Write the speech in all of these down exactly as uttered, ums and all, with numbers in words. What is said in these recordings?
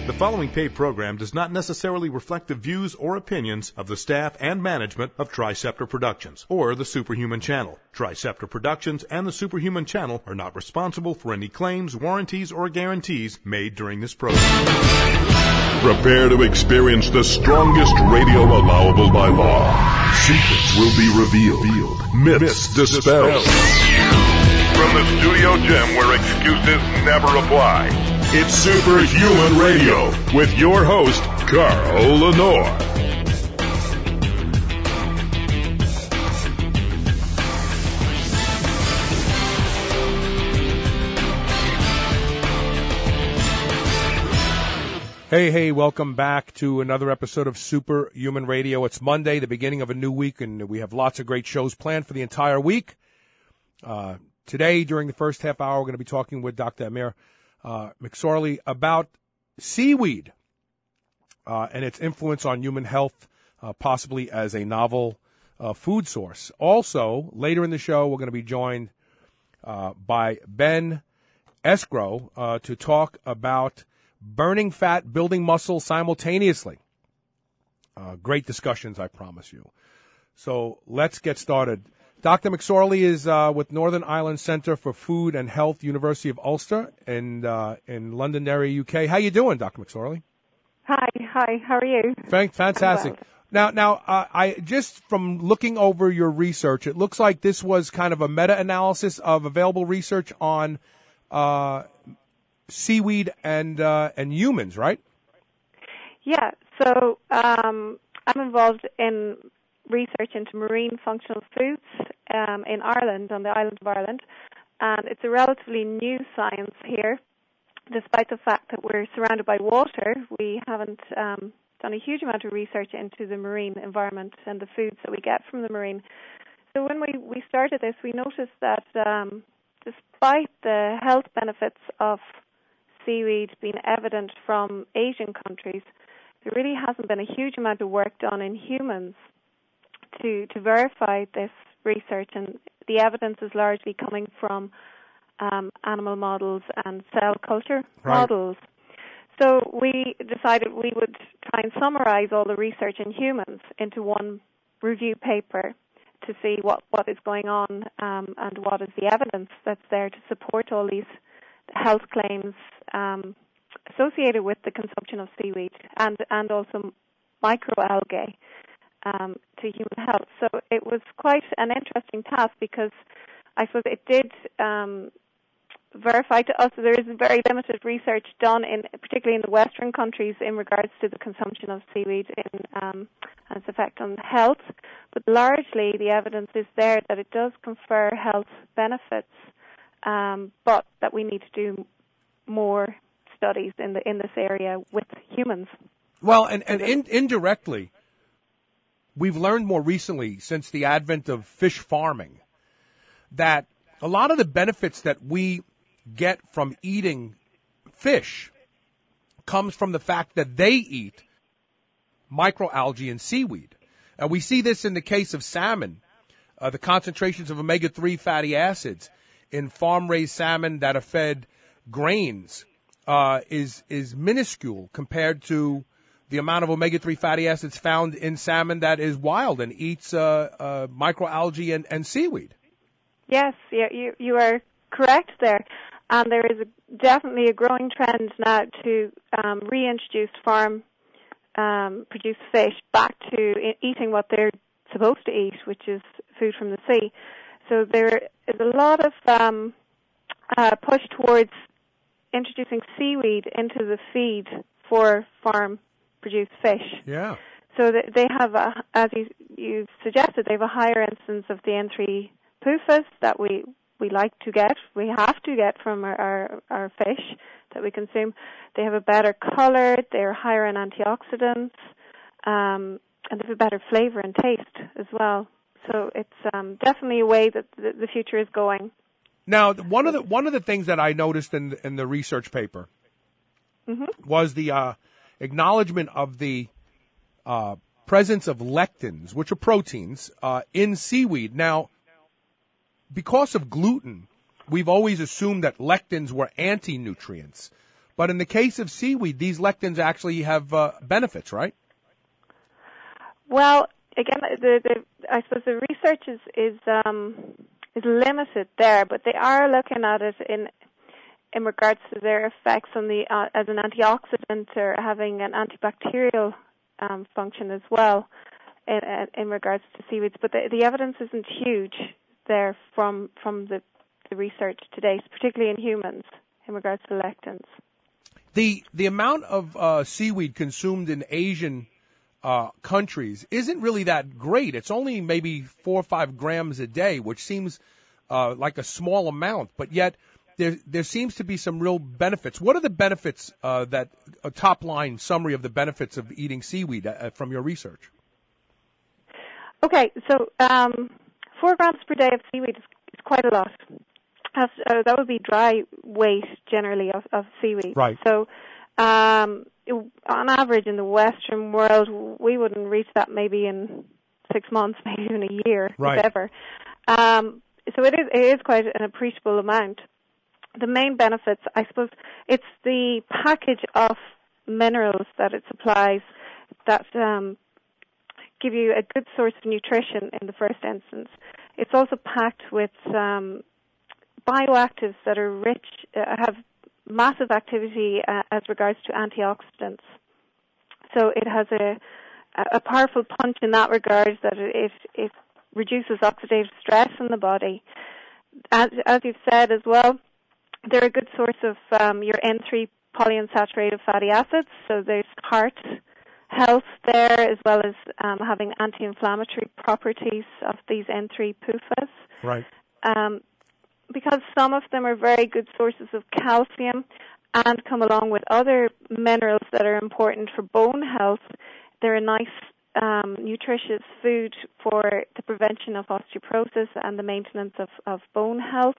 The following paid program does not necessarily reflect the views or opinions of the staff and management of Triceptor Productions or the Superhuman Channel. Triceptor Productions and the Superhuman Channel are not responsible for any claims, warranties, or guarantees made during this program. Prepare to experience the strongest radio allowable by law. Secrets will be revealed. Myths, Myths dispelled. From the studio gym where excuses never apply. It's Superhuman Radio with your host, Carl Lenore. Hey, hey, welcome back to another episode of Superhuman Radio. It's Monday, the beginning of a new week, and we have lots of great shows planned for the entire week. Uh, today, during the first half hour, we're going to be talking with Doctor Amir uh, McSorley about seaweed uh, and its influence on human health, uh, possibly as a novel uh, food source. Also, later in the show, we're going to be joined uh, by Ben Escrow uh, to talk about burning fat, building muscle simultaneously. Uh, great discussions, I promise you. So let's get started. Doctor McSorley is uh, with Northern Ireland Centre for Food and Health, University of Ulster in uh, in Londonderry, U K. How you doing, Doctor McSorley? Hi, hi. How are you? Fantastic. Now, now, uh, I just from looking over your research, it looks like this was kind of a meta-analysis of available research on uh, seaweed and uh, and humans, right? Yeah. So um, I'm involved in research into marine functional foods um, in Ireland, on the island of Ireland, and it's a relatively new science here. Despite the fact that we're surrounded by water, we haven't um, done a huge amount of research into the marine environment and the foods that we get from the marine. So when we, we started this, we noticed that um, despite the health benefits of seaweed being evident from Asian countries, there really hasn't been a huge amount of work done in humans to to verify this research, and the evidence is largely coming from um, animal models and cell culture right. models. So we decided we would try and summarize all the research in humans into one review paper to see what, what is going on um, and what is the evidence that's there to support all these health claims um, associated with the consumption of seaweed and, and also microalgae um, to human health. So it was quite an interesting task because I suppose it did um, verify to us that there is very limited research done, in particularly in the Western countries, in regards to the consumption of seaweed in, um, and its effect on health. But largely the evidence is there that it does confer health benefits, um, but that we need to do more studies in the in this area with humans. Well, and, and in, indirectly, we've learned more recently, since the advent of fish farming, that a lot of the benefits that we get from eating fish comes from the fact that they eat microalgae and seaweed. And we see this in the case of salmon, uh, the concentrations of omega three fatty acids in farm-raised salmon that are fed grains uh, is is minuscule compared to the amount of omega three fatty acids found in salmon that is wild and eats uh, uh, microalgae and, and seaweed. Yes, you, you you are correct there. And there is a, definitely a growing trend now to um, reintroduce farm um, produced fish back to e- eating what they're supposed to eat, which is food from the sea. So there is a lot of um, uh, push towards introducing seaweed into the feed for farm produced fish. Yeah. So that they have, a, as you, you suggested, they have a higher incidence of the N three P-P-U-S that we, we like to get, we have to get from our, our, our fish that we consume. They have a better color, they're higher in antioxidants, um, and they have a better flavor and taste as well. So it's um, definitely a way that the, the future is going. Now, one of the one of the things that I noticed in in the research paper mm-hmm. was the uh, acknowledgement of the uh, presence of lectins, which are proteins, uh, in seaweed. Now, because of gluten, we've always assumed that lectins were anti-nutrients. But in the case of seaweed, these lectins actually have uh, benefits, right? Well, again, the, the I suppose the research is is um, is limited there, but they are looking at it in in regards to their effects on the uh, as an antioxidant or having an antibacterial um, function as well in, in regards to seaweeds. But the, the evidence isn't huge there from from the, the research to date, particularly in humans, in regards to lectins. The the amount of uh, seaweed consumed in Asian uh, countries isn't really that great. It's only maybe four or five grams a day, which seems uh, like a small amount, but yet there there seems to be some real benefits. What are the benefits uh, that a top line summary of the benefits of eating seaweed uh, from your research? Okay, so um, four grams per day of seaweed is, is quite a lot. Has, uh, that would be dry weight generally of, of seaweed. Right. So um, it, on average in the Western world, we wouldn't reach that maybe in six months, maybe even a year, right. if ever. Um, so it is, it is quite an appreciable amount. The main benefits, I suppose, it's the package of minerals that it supplies that um, give you a good source of nutrition in the first instance. It's also packed with um, bioactives that are rich, uh, have massive activity uh, as regards to antioxidants. So it has a, a powerful punch in that regard, that it, it reduces oxidative stress in the body. As, as you've said as well, they're a good source of um, your N three polyunsaturated fatty acids, so there's heart health there, as well as um, having anti-inflammatory properties of these N three P U F As. Right. Um, because some of them are very good sources of calcium and come along with other minerals that are important for bone health, they're a nice, um, nutritious food for the prevention of osteoporosis and the maintenance of, of bone health.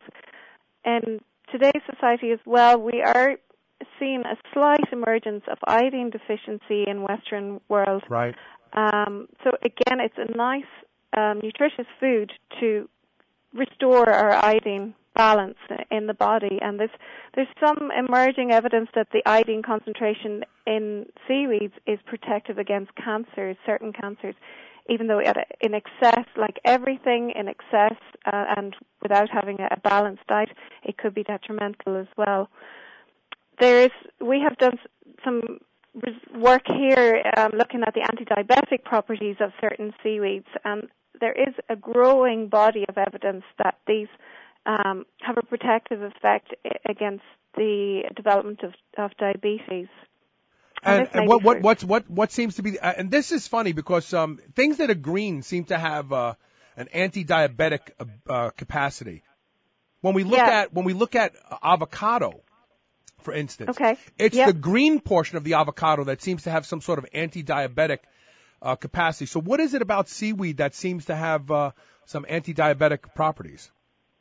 In today's society as well, we are seeing a slight emergence of iodine deficiency in Western world. Right. Um, so again, it's a nice, um, nutritious food to restore our iodine balance in the body. And there's, there's some emerging evidence that the iodine concentration in seaweeds is protective against cancers, certain cancers, even though in excess, like everything in excess uh, and without having a balanced diet, it could be detrimental as well. There's, we have done some work here um, looking at the anti-diabetic properties of certain seaweeds, and there is a growing body of evidence that these um, have a protective effect against the development of, of diabetes. And, and, and what, what, what's, what, what seems to be, uh, and this is funny because um, things that are green seem to have uh, an anti-diabetic uh, capacity. When we look yeah. at when we look at avocado, for instance, okay. it's yep. the green portion of the avocado that seems to have some sort of anti-diabetic uh, capacity. So what is it about seaweed that seems to have uh, some anti-diabetic properties?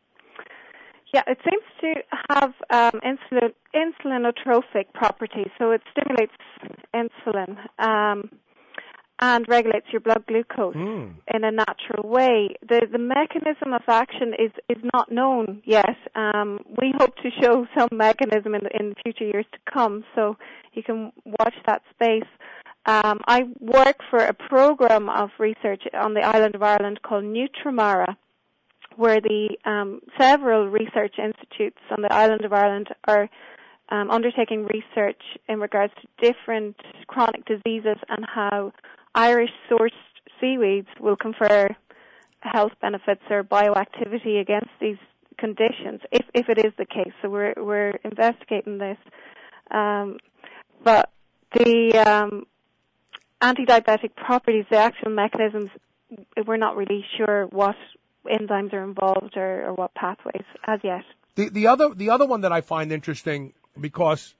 Yeah, it seems to have um, insulin, insulinotropic properties, so it stimulates insulin um, and regulates your blood glucose mm. in a natural way. The the mechanism of action is, is not known yet. Um, we hope to show some mechanism in, in future years to come, so you can watch that space. Um, I work for a program of research on the island of Ireland called Nutrimara, where the um, several research institutes on the island of Ireland are um, undertaking research in regards to different chronic diseases and how Irish-sourced seaweeds will confer health benefits or bioactivity against these conditions, if, if it is the case. So we're we're investigating this. Um, but the um, anti-diabetic properties, the actual mechanisms, we're not really sure what enzymes are involved or, or what pathways as yet. The the other the other one that I find interesting, because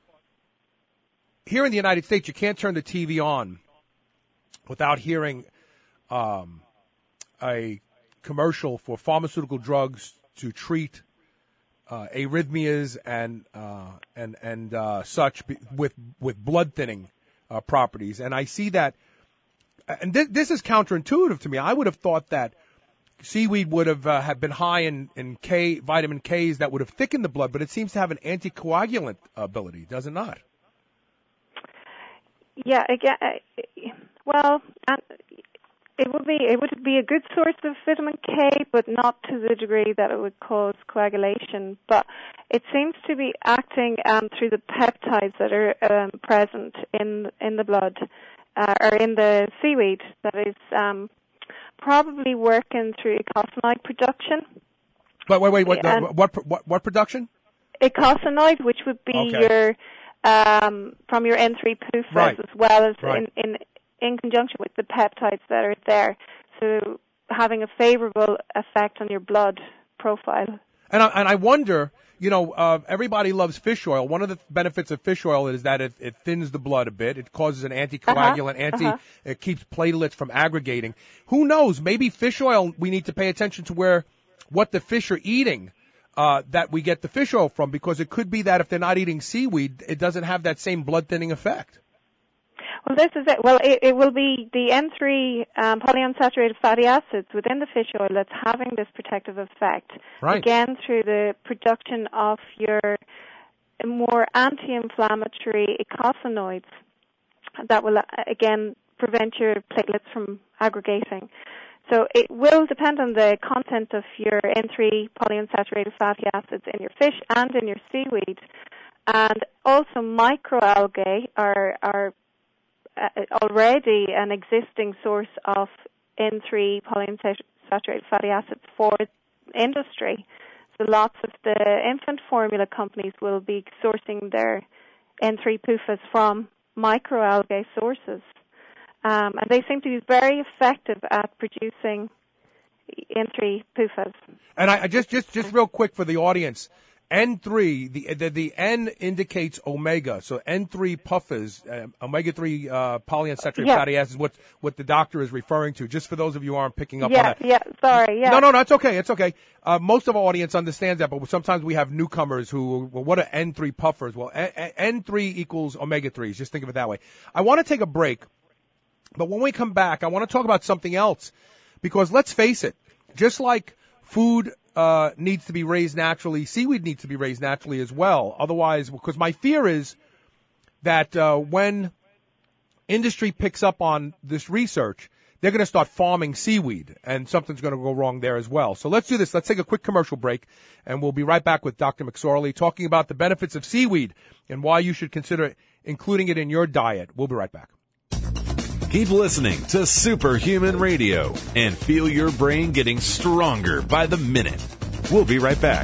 here in the United States you can't turn the T V on without hearing um, a commercial for pharmaceutical drugs to treat uh, arrhythmias and uh, and and uh, such with with blood thinning uh, properties, and I see that, and this, this is counterintuitive to me. I would have thought that seaweed would have uh, have been high in, in K, vitamin K's that would have thickened the blood, but it seems to have an anticoagulant ability, does it not? yeah, again, uh, well, and it would be it would be a good source of vitamin K, but not to the degree that it would cause coagulation. But it seems to be acting um, through the peptides that are um, present in in the blood uh, or in the seaweed. That is um, probably working through eicosanoid production. Wait, wait, wait. What, And what, what, what production? Eicosanoid, which would be Okay. your um, from your N three P U F A S, Right. as well as Right. in, in in conjunction with the peptides that are there, so having a favorable effect on your blood profile. And I, and I wonder, you know, uh, everybody loves fish oil. One of the benefits of fish oil is that it, it thins the blood a bit. It causes an anticoagulant, Uh-huh, anti. uh-huh. It keeps platelets from aggregating. Who knows? Maybe fish oil. We need to pay attention to where what the fish are eating. Uh, that we get the fish oil from, because it could be that if they're not eating seaweed, it doesn't have that same blood thinning effect. Well, this is it. Well, it, it will be the N three um, polyunsaturated fatty acids within the fish oil that's having this protective effect. Right. Again, through the production of your more anti-inflammatory eicosanoids that will, uh, again, prevent your platelets from aggregating. So it will depend on the content of your N three polyunsaturated fatty acids in your fish and in your seaweed. And also microalgae are, are uh, already an existing source of N three polyunsaturated fatty acids for industry. So lots of the infant formula companies will be sourcing their N three P U F A S from microalgae sources. Um, and they seem to be very effective at producing N three P U F A S. And I, I just, just, just real quick for the audience, N three, the, the, the N indicates omega. So N three P U F A S, uh, omega three uh, polyunsaturated Yeah. fatty acids, what, what the doctor is referring to, just for those of you who aren't picking up Yeah, on that. yeah, sorry, yeah. No, no, no, it's okay, it's okay. Uh, most of our audience understands that, but sometimes we have newcomers who, well, what are N three puffers? Well, N three equals omega threes. Just think of it that way. I want to take a break, but when we come back, I want to talk about something else, because let's face it, just like food uh, needs to be raised naturally, seaweed needs to be raised naturally as well. Otherwise, because my fear is that uh, when industry picks up on this research, they're going to start farming seaweed, and something's going to go wrong there as well. So let's do this. Let's take a quick commercial break, and we'll be right back with Doctor McSorley talking about the benefits of seaweed and why you should consider including it in your diet. We'll be right back. Keep listening to Superhuman Radio and feel your brain getting stronger by the minute. We'll be right back.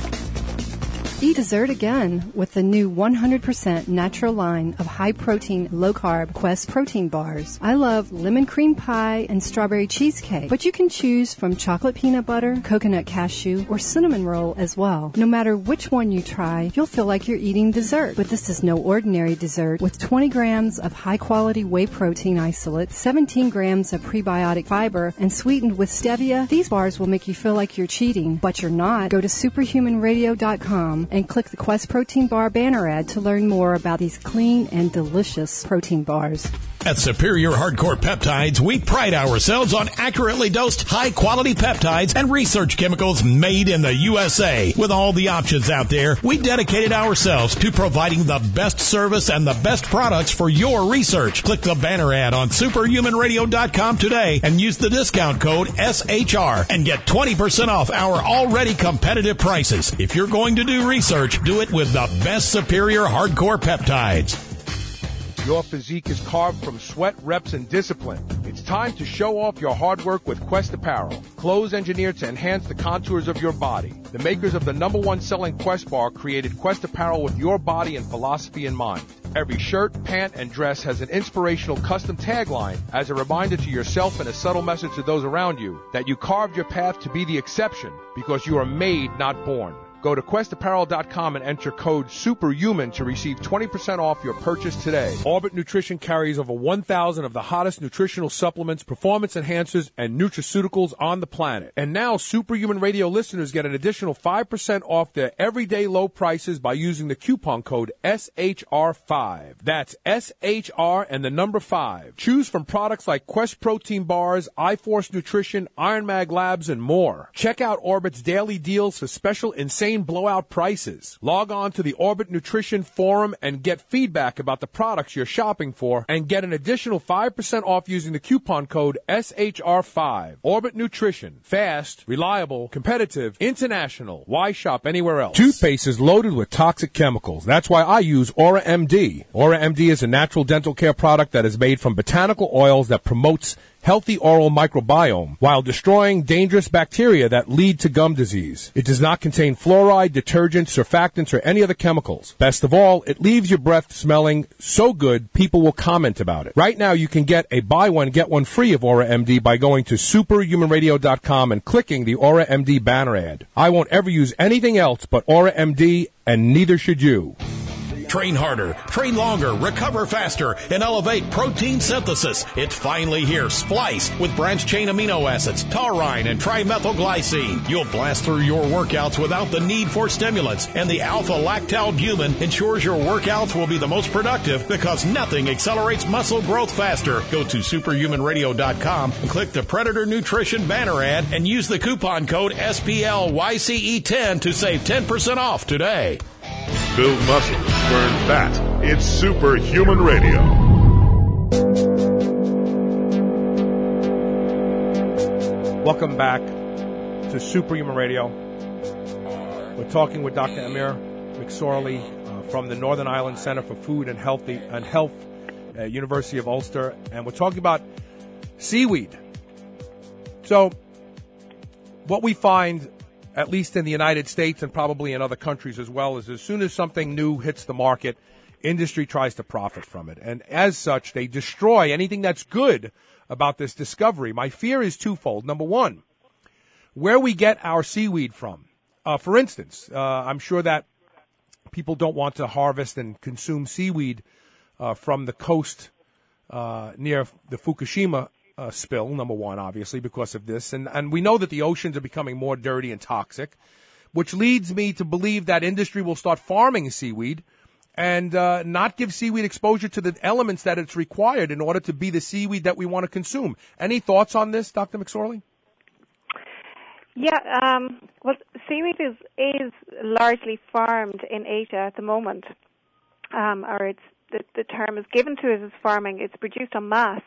Eat dessert again with the new one hundred percent natural line of high-protein, low-carb Quest protein bars. I love lemon cream pie and strawberry cheesecake, but you can choose from chocolate peanut butter, coconut cashew, or cinnamon roll as well. No matter which one you try, you'll feel like you're eating dessert. But this is no ordinary dessert. With twenty grams of high-quality whey protein isolate, seventeen grams of prebiotic fiber, and sweetened with stevia, these bars will make you feel like you're cheating, but you're not. Go to superhuman radio dot com and click the Quest Protein Bar banner ad to learn more about these clean and delicious protein bars. At Superior Hardcore Peptides, we pride ourselves on accurately dosed, high-quality peptides and research chemicals made in the U S A. With all the options out there, we dedicated ourselves to providing the best service and the best products for your research. Click the banner ad on superhuman radio dot com today and use the discount code S H R and get twenty percent off our already competitive prices. If you're going to do research, do it with the best Superior Hardcore Peptides. Your physique is carved from sweat, reps, and discipline. It's time to show off your hard work with Quest Apparel. Clothes engineered to enhance the contours of your body. The makers of the number one selling Quest bar created Quest Apparel with your body and philosophy in mind. Every shirt, pant, and dress has an inspirational custom tagline as a reminder to yourself and a subtle message to those around you that you carved your path to be the exception because you are made, not born. Go to quest apparel dot com and enter code SUPERHUMAN to receive twenty percent off your purchase today. Orbit Nutrition carries over one thousand of the hottest nutritional supplements, performance enhancers, and nutraceuticals on the planet. And now Superhuman Radio listeners get an additional five percent off their everyday low prices by using the coupon code S H R five. That's S H R and the number five. Choose from products like Quest Protein Bars, iForce Nutrition, Iron Mag Labs, and more. Check out Orbit's daily deals for special insane insane blowout prices. Log on to the Orbit Nutrition Forum and get feedback about the products you're shopping for and get an additional five percent off using the coupon code S H R five. Orbit Nutrition. Fast, reliable, competitive, international. Why shop anywhere else? Toothpaste is loaded with toxic chemicals. That's why I use Aura M D. Aura M D is a natural dental care product that is made from botanical oils that promotes healthy oral microbiome while destroying dangerous bacteria that lead to gum disease. It does not contain fluoride, detergents, surfactants, or any other chemicals. Best of all, it leaves your breath smelling so good people will comment about it. Right now, you can get a buy one, get one free of Aura M D by going to superhuman radio dot com and clicking the Aura M D banner ad. I won't ever use anything else but Aura M D, and neither should you. Train harder, train longer, recover faster, and elevate protein synthesis. It's finally here. Splice with branched-chain amino acids, taurine, and trimethylglycine. You'll blast through your workouts without the need for stimulants. And the alpha-lactalbumin ensures your workouts will be the most productive because nothing accelerates muscle growth faster. Go to superhuman radio dot com and click the Predator Nutrition banner ad and use the coupon code S P L Y C E ten to save ten percent off today. Build muscle, burn fat. It's Superhuman Radio. Welcome back to Superhuman Radio. We're talking with Doctor Amir McSorley uh, from the Northern Ireland Center for Food and Healthy and Health, uh, University of Ulster, and we're talking about seaweed. So, what we find, at least in the United States and probably in other countries as well, is as soon as something new hits the market, industry tries to profit from it. And as such, they destroy anything that's good about this discovery. My fear is twofold. Number one, where we get our seaweed from. Uh, for instance, uh, I'm sure that people don't want to harvest and consume seaweed uh, from the coast uh, near the Fukushima Uh, spill, number one, obviously, because of this. And, and we know that the oceans are becoming more dirty and toxic, which leads me to believe that industry will start farming seaweed and uh, not give seaweed exposure to the elements that it's required in order to be the seaweed that we want to consume. Any thoughts on this, Doctor McSorley? Yeah, um, well, seaweed is, is largely farmed in Asia at the moment, um, or it's the, the term is given to it as farming. It's produced en masse.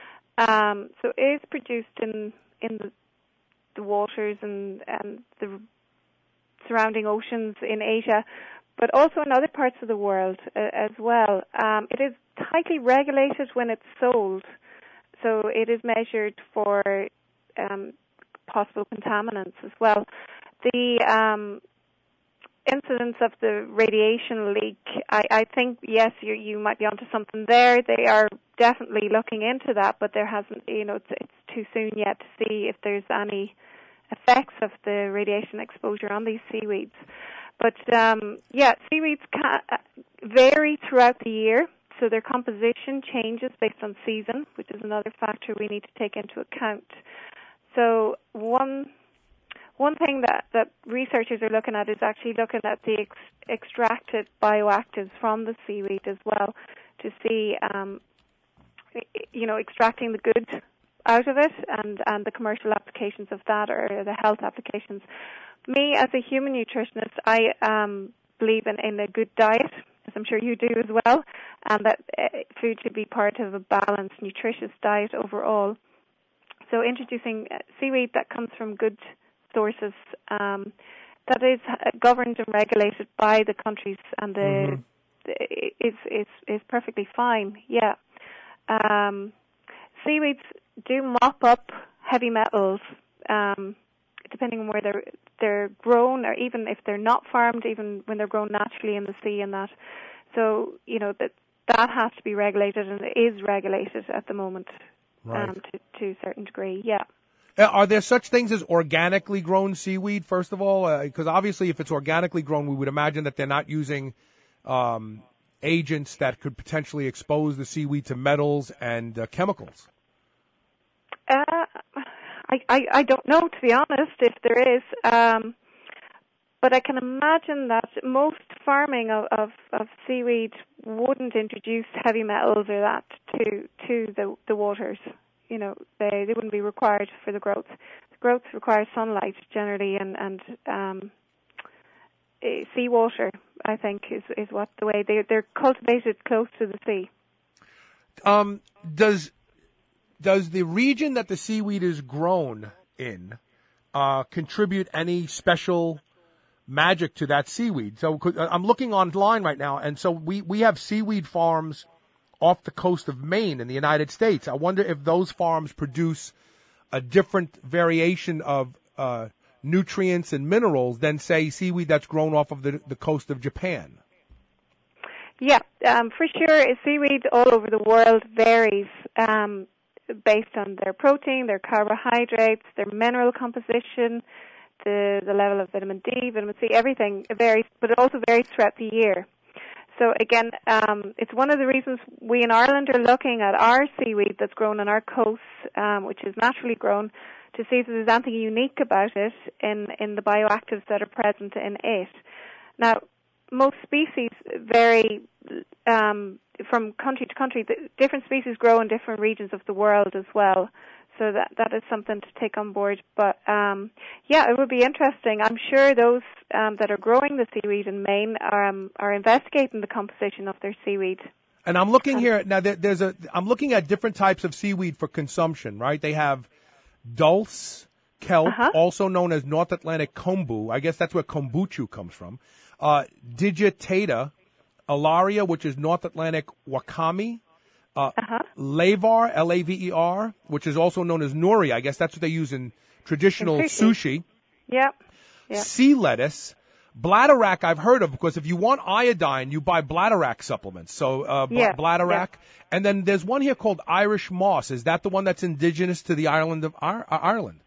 Um, so it is produced in in the, the waters and, and the surrounding oceans in Asia, but also in other parts of the world uh, as well. Um, it is tightly regulated when it's sold, so it is measured for um, possible contaminants as well. The um, incidence of the radiation leak, I, I think, yes, you you might be onto something there. They are definitely looking into that, but there hasn't, you know, it's, it's too soon yet to see if there's any effects of the radiation exposure on these seaweeds. But, um, yeah, seaweeds can vary throughout the year, so their composition changes based on season, which is another factor we need to take into account. So one one thing that, that researchers are looking at is actually looking at the ex- extracted bioactives from the seaweed as well to see um, you know, extracting the good out of it and, and the commercial applications of that or the health applications. Me, as a human nutritionist, I um, believe in, in a good diet, as I'm sure you do as well, and that uh, food should be part of a balanced, nutritious diet overall. So introducing uh, seaweed that comes from good sources, um, that is governed and regulated by the countries and the, mm-hmm. the is, is, is perfectly fine, yeah. Um, seaweeds do mop up heavy metals, um, depending on where they're they're grown, or even if they're not farmed, even when they're grown naturally in the sea and that. So, you know, that that has to be regulated, and it is regulated at the moment, right. um, to, to a certain degree, yeah. Are there such things as organically grown seaweed, first of all? Because uh, obviously if it's organically grown, we would imagine that they're not using um, agents that could potentially expose the seaweed to metals and uh, chemicals. Uh, I, I, I don't know, to be honest, if there is. Um, but I can imagine that most farming of, of, of seaweed wouldn't introduce heavy metals or that to to the, the waters. You know, they, they wouldn't be required for the growth. The growth requires sunlight generally, and, and um, uh, seawater, I think, is, is what the way they, they're cultivated close to the sea. Um, does does the region that the seaweed is grown in uh, contribute any special magic to that seaweed? So I'm looking online right now, and so we, we have seaweed farms off the coast of Maine in the United States. I wonder if those farms produce a different variation of uh, nutrients and minerals than, say, seaweed that's grown off of the, the coast of Japan. Yeah, um, for sure. Seaweed all over the world varies um, based on their protein, their carbohydrates, their mineral composition, the, the level of vitamin D, vitamin C, everything varies, but it also varies throughout the year. So again, um, it's one of the reasons we in Ireland are looking at our seaweed that's grown on our coast, um, which is naturally grown, to see if there's anything unique about it in, in the bioactives that are present in it. Now, most species vary um, from country to country. The different species grow in different regions of the world as well. So that that is something to take on board. But, um, yeah, it would be interesting. I'm sure those um, that are growing the seaweed in Maine are, um, are investigating the composition of their seaweed. And I'm looking here, now there, there's a, I'm looking at different types of seaweed for consumption, right? They have dulse, kelp, uh-huh. also known as North Atlantic kombu. I guess that's where kombucha comes from. Uh, digitata, alaria, which is North Atlantic wakame, uh, uh-huh. lavar, L A V E R, which is also known as nori. I guess that's what they use in traditional sushi. sushi. Yep. Yep. Sea lettuce, bladderwrack I've heard of, because if you want iodine, you buy bladderwrack supplements. So, uh, yeah. bladderwrack. Yeah. And then there's one here called Irish moss. Is that the one that's indigenous to the island of Ireland?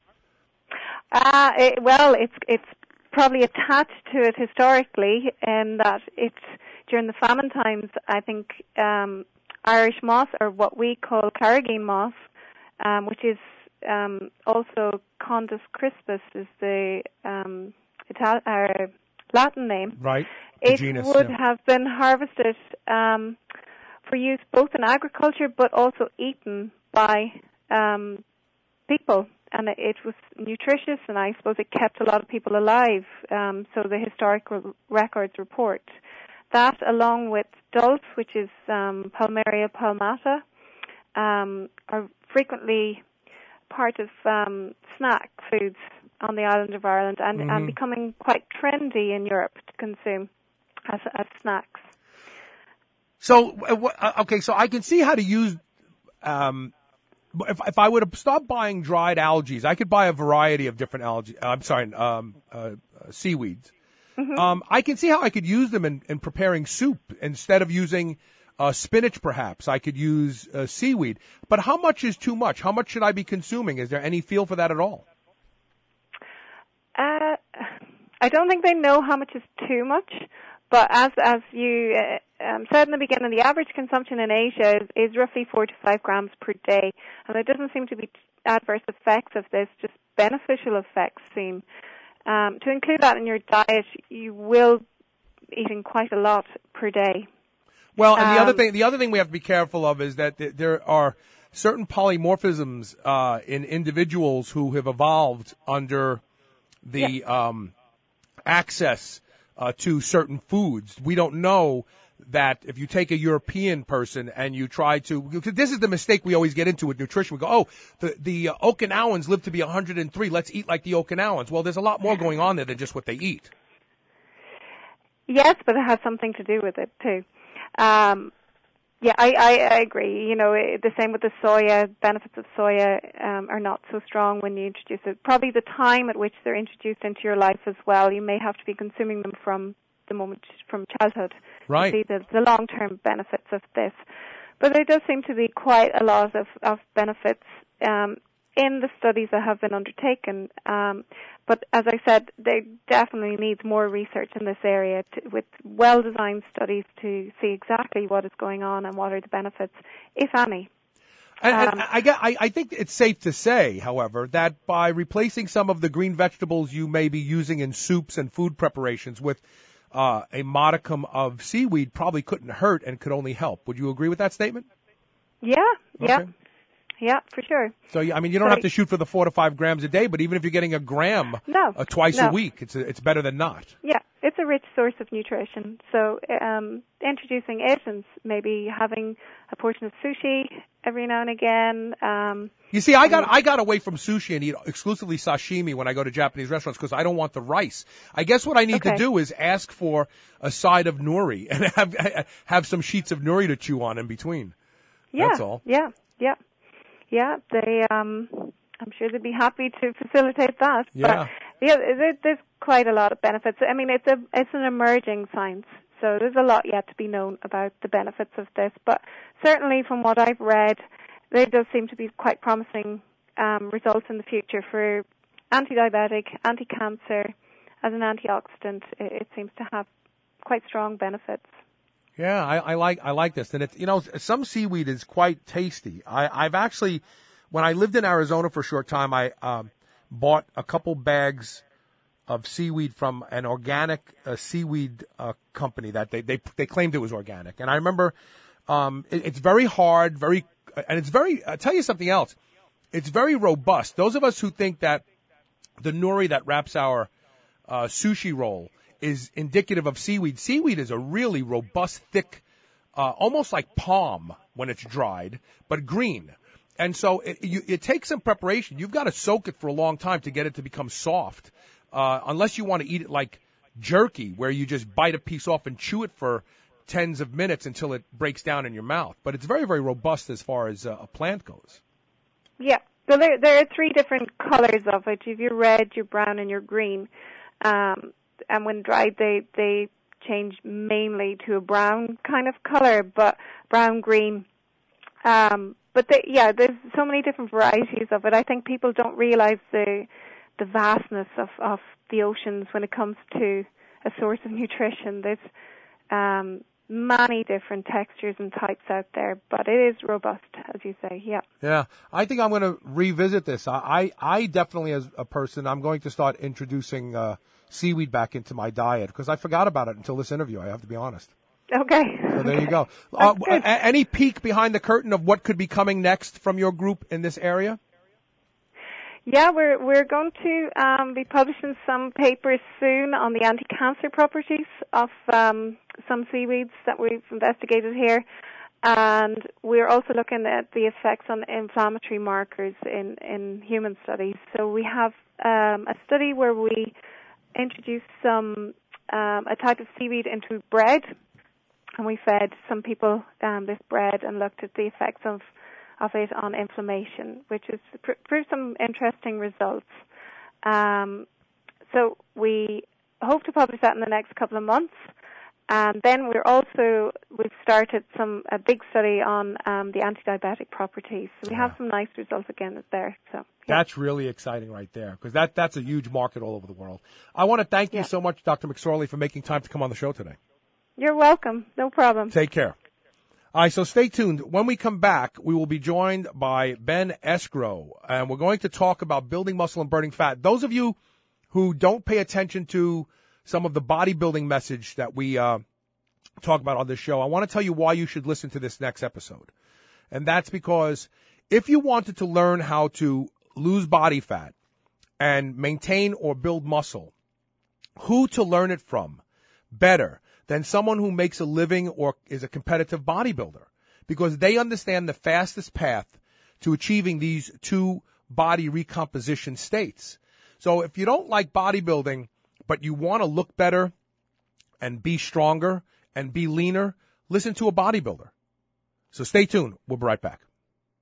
Uh, it, well, it's, it's, probably attached to it historically, in that it's during the famine times. I think um, Irish moss, or what we call carrageen moss, um, which is um, also Condus crispus, is the um, Ital- uh, Latin name. Right. The it genus, would yeah. have been harvested um, for use both in agriculture, but also eaten by um, people. And it was nutritious, and I suppose it kept a lot of people alive, um, so the historical records report. That, along with dulse, which is um, Palmaria palmata, um, are frequently part of um, snack foods on the island of Ireland, and, mm-hmm. and becoming quite trendy in Europe to consume as, as snacks. So, uh, okay, so I can see how to use... Um, If, if I were to stop buying dried algae, I could buy a variety of different algae. Uh, I'm sorry, um, uh, uh, seaweeds. Mm-hmm. Um, I can see how I could use them in, in preparing soup instead of using uh, spinach. Perhaps I could use uh, seaweed. But how much is too much? How much should I be consuming? Is there any feel for that at all? Uh, I don't think they know how much is too much. But as as you uh, um, said in the beginning, the average consumption in Asia is, is roughly four to five grams per day, and there doesn't seem to be adverse effects of this, just beneficial effects seem. Um, to include that in your diet, you will be eating quite a lot per day. Well, and the um, other thing, the other thing we have to be careful of is that th- there are certain polymorphisms uh, in individuals who have evolved under the yeah. um, access. Uh, to certain foods. We don't know that if you take a European person and you try to, this is the mistake we always get into with nutrition. We go, oh, the, the uh, Okinawans live to be one hundred three. Let's eat like the Okinawans. Well, there's a lot more going on there than just what they eat. Yes, but it has something to do with it too. Um, yeah, I, I, I agree. You know, the same with the soya. Benefits of soya um, are not so strong when you introduce it. Probably the time at which they're introduced into your life as well. You may have to be consuming them from the moment, from childhood. Right. To see the, the long-term benefits of this. But there does seem to be quite a lot of, of benefits um, in the studies that have been undertaken. Um, but as I said, there definitely needs more research in this area to, with well-designed studies to see exactly what is going on and what are the benefits, if any. And, um, and I, I, I think it's safe to say, however, that by replacing some of the green vegetables you may be using in soups and food preparations with uh, a modicum of seaweed probably couldn't hurt and could only help. Would you agree with that statement? Yeah, yeah. Okay. Yeah, for sure. So, I mean, you don't so, have to shoot for the four to five grams a day, but even if you're getting a gram no, uh, twice no. a week, it's it's better than not. Yeah, it's a rich source of nutrition. So um, introducing it and maybe having a portion of sushi every now and again. Um, you see, I got I got away from sushi and eat exclusively sashimi when I go to Japanese restaurants because I don't want the rice. I guess what I need okay. to do is ask for a side of nori and have have some sheets of nori to chew on in between. Yeah, That's all. Yeah, yeah, yeah. They, um, I'm sure they'd be happy to facilitate that. Yeah. But yeah, there, there's quite a lot of benefits. I mean, it's a it's an emerging science, so there's a lot yet to be known about the benefits of this. But certainly, from what I've read, there does seem to be quite promising um, results in the future for anti-diabetic, anti-cancer, as an antioxidant. It, it seems to have quite strong benefits. Yeah, I, I like I like this, and it's you know some seaweed is quite tasty. I, I've actually, when I lived in Arizona for a short time, I um, bought a couple bags of seaweed from an organic uh, seaweed uh, company that they, they they claimed it was organic, and I remember um, it, it's very hard, very and it's very. I'll tell you something else, it's very robust. Those of us who think that the nori that wraps our uh, sushi roll is indicative of seaweed. Seaweed is a really robust, thick, uh, almost like palm when it's dried, but green. And so it, you, it takes some preparation. You've got to soak it for a long time to get it to become soft, uh, unless you want to eat it like jerky, where you just bite a piece off and chew it for tens of minutes until it breaks down in your mouth. But it's very, very robust as far as uh, a plant goes. Yeah. So there, there are three different colors of it. You've your red, your brown, and your green. Um, and when dried, they, they change mainly to a brown kind of color, but brown-green. Um, but they, yeah, there's so many different varieties of it. I think people don't realize the the vastness of, of the oceans when it comes to a source of nutrition. There's um, many different textures and types out there, but it is robust, as you say, yeah. Yeah, I think I'm going to revisit this. I, I, I definitely, as a person, I'm going to start introducing uh, seaweed back into my diet because I forgot about it until this interview, I have to be honest. Okay. So there you go. Uh, a- any peek behind the curtain of what could be coming next from your group in this area? Yeah, we're we're going to um, be publishing some papers soon on the anti-cancer properties of um, some seaweeds that we've investigated here, and we're also looking at the effects on inflammatory markers in, in human studies. So we have um, a study where we introduced some um, a type of seaweed into bread, and we fed some people um, this bread and looked at the effects of of it on inflammation, which has pr- proved some interesting results. Um, so we hope to publish that in the next couple of months. And then we're also, we've started some a big study on um, the anti-diabetic properties. So we yeah. have some nice results again there. So yeah. That's really exciting right there because that, that's a huge market all over the world. I want to thank you yeah. so much, Doctor McSorley, for making time to come on the show today. You're welcome. No problem. Take care. All right, so stay tuned. When we come back, we will be joined by Ben Escrow, and we're going to talk about building muscle and burning fat. Those of you who don't pay attention to some of the bodybuilding message that we uh, talk about on this show, I want to tell you why you should listen to this next episode. And that's because if you wanted to learn how to lose body fat and maintain or build muscle, who to learn it from better than someone who makes a living or is a competitive bodybuilder, because they understand the fastest path to achieving these two body recomposition states. So if you don't like bodybuilding, but you want to look better and be stronger and be leaner, listen to a bodybuilder. So stay tuned. We'll be right back.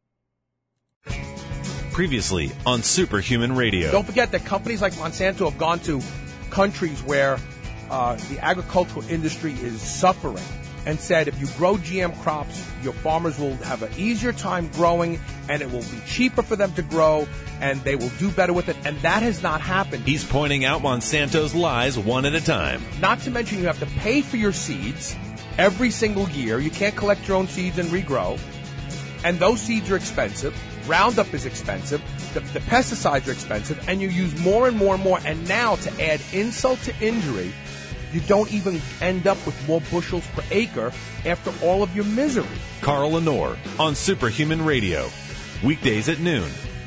Previously on Superhuman Radio. Don't forget that companies like Monsanto have gone to countries where Uh, the agricultural industry is suffering and said if you grow G M crops, your farmers will have an easier time growing and it will be cheaper for them to grow and they will do better with it. And that has not happened. He's pointing out Monsanto's lies one at a time. Not to mention you have to pay for your seeds every single year. You can't collect your own seeds and regrow. And those seeds are expensive. Roundup is expensive. The, the pesticides are expensive. And you use more and more and more. And now to add insult to injury, you don't even end up with more bushels per acre after all of your misery. Carl Lenore on Superhuman Radio. Weekdays at noon.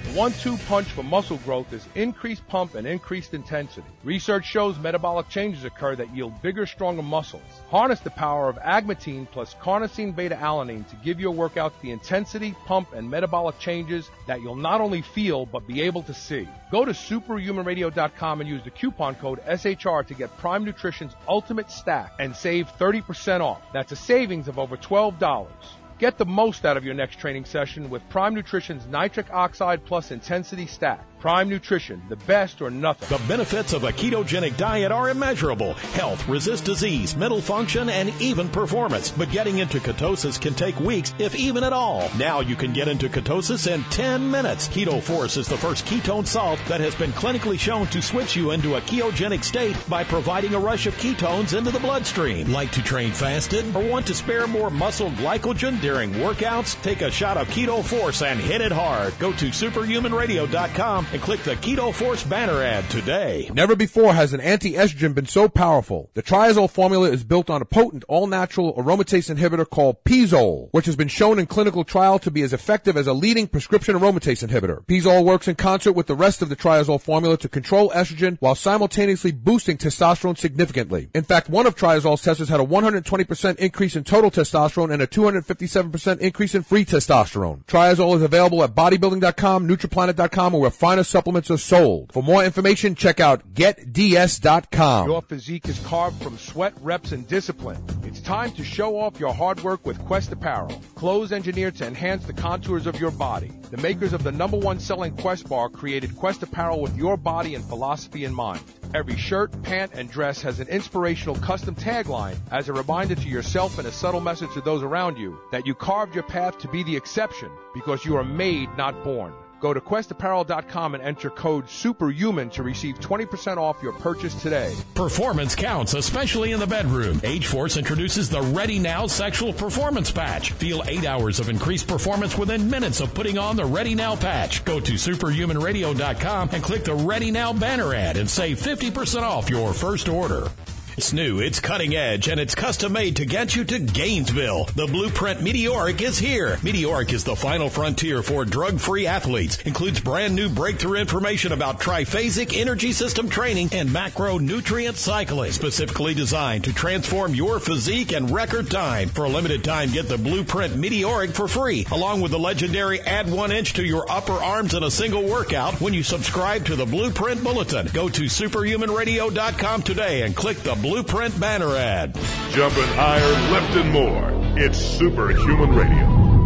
The one two punch for muscle growth is increased pump and increased intensity. Research shows metabolic changes occur that yield bigger, stronger muscles. Harness the power of Agmatine plus carnosine beta-alanine to give your workouts the intensity, pump, and metabolic changes that you'll not only feel, but be able to see. Go to superhuman radio dot com and use the coupon code S H R to get Prime Nutrition's Ultimate Stack and save thirty percent off. That's a savings of over twelve dollars. Get the most out of your next training session with Prime Nutrition's Nitric Oxide Plus Intensity Stack. Prime Nutrition, the best or nothing. The benefits of a ketogenic diet are immeasurable. Health, resist disease, mental function, and even performance. But getting into ketosis can take weeks, if even at all. Now you can get into ketosis in ten minutes. Keto Force is the first ketone salt that has been clinically shown to switch you into a ketogenic state by providing a rush of ketones into the bloodstream. Like to train fasted or want to spare more muscle glycogen during workouts? Take a shot of Keto Force and hit it hard. Go to superhuman radio dot com and click the Keto Force banner ad today. Never before has an anti-estrogen been so powerful. The Triazole formula is built on a potent all-natural aromatase inhibitor called Pizole, which has been shown in clinical trial to be as effective as a leading prescription aromatase inhibitor. Pizole works in concert with the rest of the Triazole formula to control estrogen while simultaneously boosting testosterone significantly. In fact, one of Triazole's testers had a one hundred twenty percent increase in total testosterone and a two hundred fifty-seven percent increase in free testosterone. Triazole is available at bodybuilding dot com, Nutriplanet dot com, or where finer supplements are sold. For more information, check out get d s dot com. Your physique is carved from sweat, reps, and discipline. It's time to show off your hard work with Quest Apparel. Clothes engineered to enhance the contours of your body. The makers of the number one selling Quest bar created Quest Apparel with your body and philosophy in mind. Every shirt, pant, and dress has an inspirational custom tagline as a reminder to yourself and a subtle message to those around you that you carved your path to be the exception because you are made, not born. Go to quest apparel dot com and enter code SUPERHUMAN to receive twenty percent off your purchase today. Performance counts, especially in the bedroom. Age Force introduces the Ready Now Sexual Performance Patch. Feel eight hours of increased performance within minutes of putting on the Ready Now patch. Go to superhuman radio dot com and click the Ready Now banner ad and save fifty percent off your first order. It's new, it's cutting edge, and it's custom made to get you to Gainesville. The Blueprint Meteoric is here. Meteoric is the final frontier for drug-free athletes. Includes brand new breakthrough information about triphasic energy system training and macronutrient cycling, specifically designed to transform your physique in record time. For a limited time, get the Blueprint Meteoric for free, along with the legendary Add One Inch to Your Upper Arms in a single workout when you subscribe to the Blueprint Bulletin. Go to superhuman radio dot com today and click the Blueprint banner ad. Jumping higher, lifting more. It's Superhuman Radio.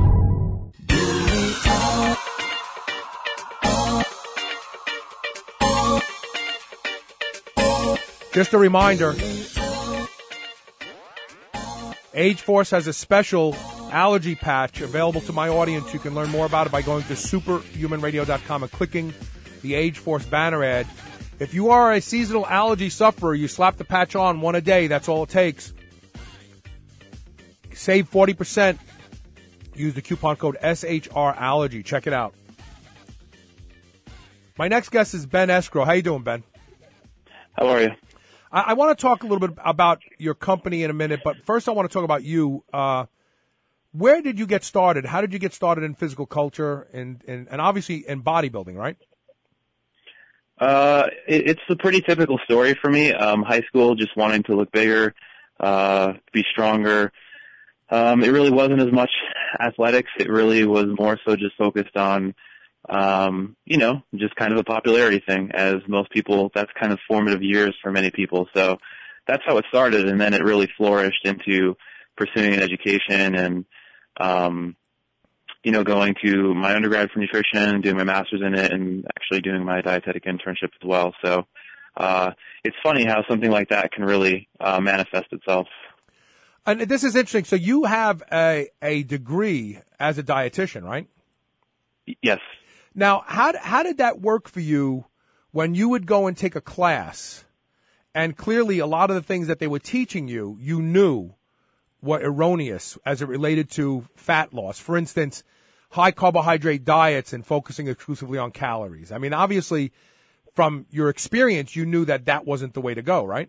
Just a reminder, Age Force has a special allergy patch available to my audience. You can learn more about it by going to superhuman radio dot com and clicking the Age Force banner ad. If you are a seasonal allergy sufferer, you slap the patch on one a day. That's all it takes. Save forty percent. Use the coupon code S H R Allergy. Check it out. My next guest is Ben Escrow. How you doing, Ben? How are you? I, I want to talk a little bit about your company in a minute, but first I want to talk about you. Uh, where did you get started? How did you get started in physical culture and, and, and obviously in bodybuilding, right? Uh, it, it's a pretty typical story for me. Um, high school, just wanting to look bigger, uh, be stronger. Um, it really wasn't as much athletics. It really was more so just focused on, um, you know, just kind of a popularity thing. As most people, that's kind of formative years for many people. So that's how it started, and then it really flourished into pursuing an education and, um, you know, going to my undergrad for nutrition, doing my master's in it, and actually doing my dietetic internship as well. So uh, it's funny how something like that can really uh, manifest itself. And this is interesting. So you have a, a degree as a dietitian, right? Yes. Now, how how did that work for you when you would go and take a class, and clearly a lot of the things that they were teaching you, you knew were erroneous as it related to fat loss? For instance, high carbohydrate diets and focusing exclusively on calories. I mean, obviously, from your experience, you knew that that wasn't the way to go, right?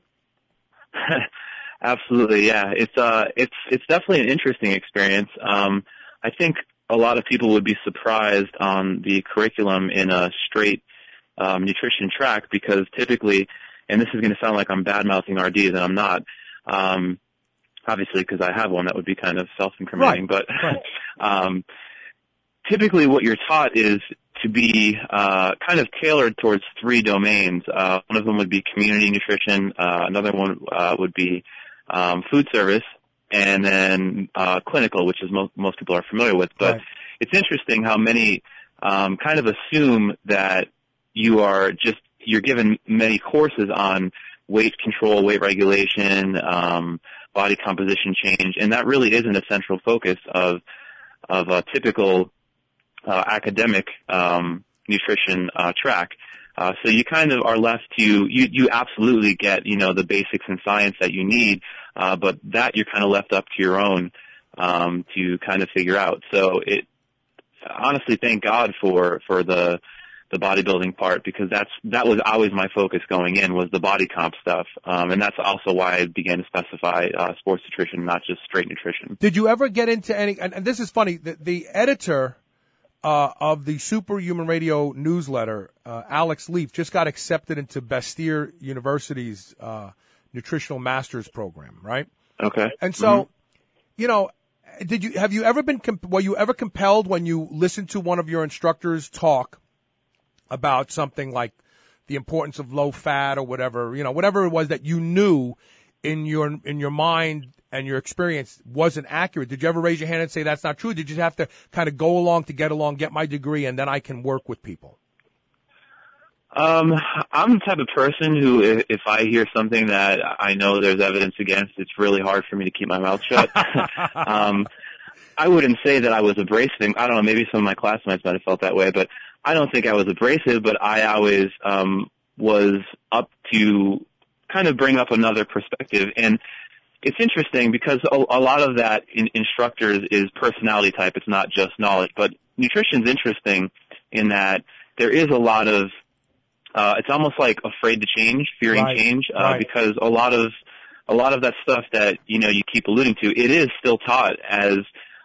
Absolutely, yeah. It's uh, it's it's definitely an interesting experience. Um, I think a lot of people would be surprised on the curriculum in a straight um, nutrition track, because typically, and this is going to sound like I'm bad-mouthing R Ds, and I'm not, um, obviously, because I have one, that would be kind of self-incriminating, right. but right. um, typically what you're taught is to be uh, kind of tailored towards three domains. Uh, one of them would be community nutrition, uh, another one uh, would be um, food service, and then uh, clinical, which is mo- most people are familiar with. But right. it's interesting how many um, kind of assume that you are just, you're given many courses on weight control, weight regulation, um, body composition change, and that really isn't a central focus of of a typical uh, academic um, nutrition uh, track. Uh, so you kind of are left to, you, you absolutely get, you know, the basics in science that you need, uh, but that you're kind of left up to your own um, to kind of figure out. So it, honestly, thank God for, for the the bodybuilding part, because that's that was always my focus going in, was the body comp stuff, um, and that's also why I began to specify uh, sports nutrition, not just straight nutrition. Did you ever get into any? And, and this is funny. The, the editor uh, of the Superhuman Radio newsletter, uh, Alex Leaf, just got accepted into Bastyr University's uh, nutritional master's program, right? Okay. And so, mm-hmm. you know, did you have you ever been comp- were you ever compelled when you listened to one of your instructors talk about something like the importance of low fat or whatever, you know, whatever it was that you knew in your in your mind and your experience wasn't accurate? Did you ever raise your hand and say that's not true? Did you have to kind of go along to get along, get my degree, and then I can work with people? Um, I'm the type of person who, if, if I hear something that I know there's evidence against, it's really hard for me to keep my mouth shut. um, I wouldn't say that I was abrasive. I don't know, maybe some of my classmates might have felt that way, but I don't think I was abrasive, but I always um, was up to kind of bring up another perspective. And it's interesting because a, a lot of that in instructors is personality type. It's not just knowledge. But nutrition's interesting in that there is a lot of, uh, it's almost like afraid to change, fearing right. change, uh, right. because a lot of a lot of that stuff that, you know, you keep alluding to, it is still taught as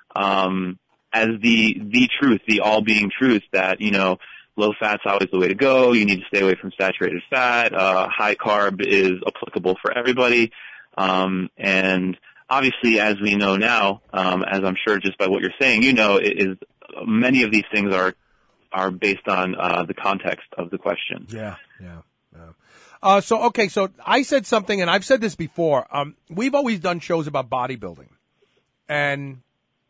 um as the the truth, the all-being truth that, you know, low fat's always the way to go. You need to stay away from saturated fat. Uh, high carb is applicable for everybody. Um, and obviously, as we know now, um, as I'm sure just by what you're saying, you know, it is many of these things are are based on uh, the context of the question. Yeah, yeah, yeah. Uh, so okay, so I said something, and I've said this before. Um, we've always done shows about bodybuilding, and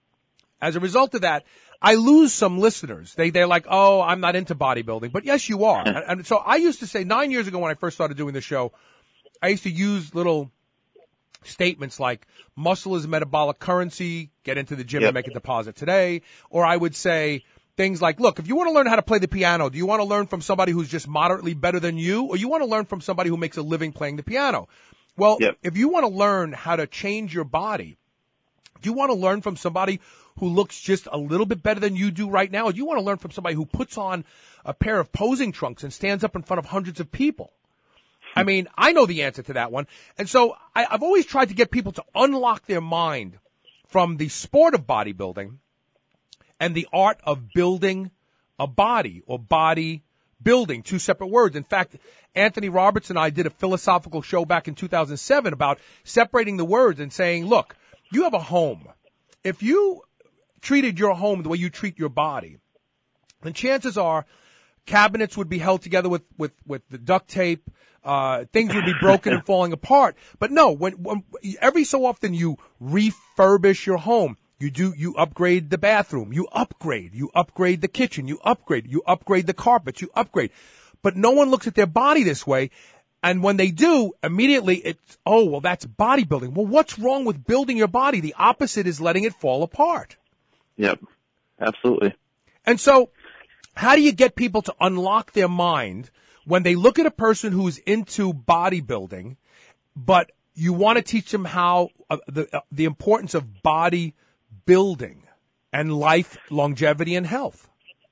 as a result of that, I lose some listeners. They, they're like, oh, I'm not into bodybuilding. But yes, you are. and, and so I used to say nine years ago when I first started doing the show, I used to use little statements like muscle is metabolic currency, get into the gym Yep. and make a deposit today. Or I would say things like, look, if you want to learn how to play the piano, do you want to learn from somebody who's just moderately better than you? Or you want to learn from somebody who makes a living playing the piano? Well, Yep. if you want to learn how to change your body, do you want to learn from somebody who looks just a little bit better than you do right now? Or do you want to learn from somebody who puts on a pair of posing trunks and stands up in front of hundreds of people? I mean, I know the answer to that one. And so I, I've always tried to get people to unlock their mind from the sport of bodybuilding and the art of building a body or body building, two separate words. In fact, Anthony Roberts and I did a philosophical show back in two thousand seven about separating the words and saying, look, you have a home. If you treated your home the way you treat your body, then chances are cabinets would be held together with, with, with the duct tape. Uh, things would be broken and falling apart. But no, when, when every so often you refurbish your home, you do, you upgrade the bathroom, you upgrade, you upgrade the kitchen, you upgrade, you upgrade the carpets, you upgrade. But no one looks at their body this way. And when they do, immediately it's, oh, well, that's bodybuilding. Well, what's wrong with building your body? The opposite is letting it fall apart. Yep, absolutely. And so how do you get people to unlock their mind when they look at a person who's into bodybuilding, but you want to teach them how uh, the uh, the importance of body building and life, longevity, and health?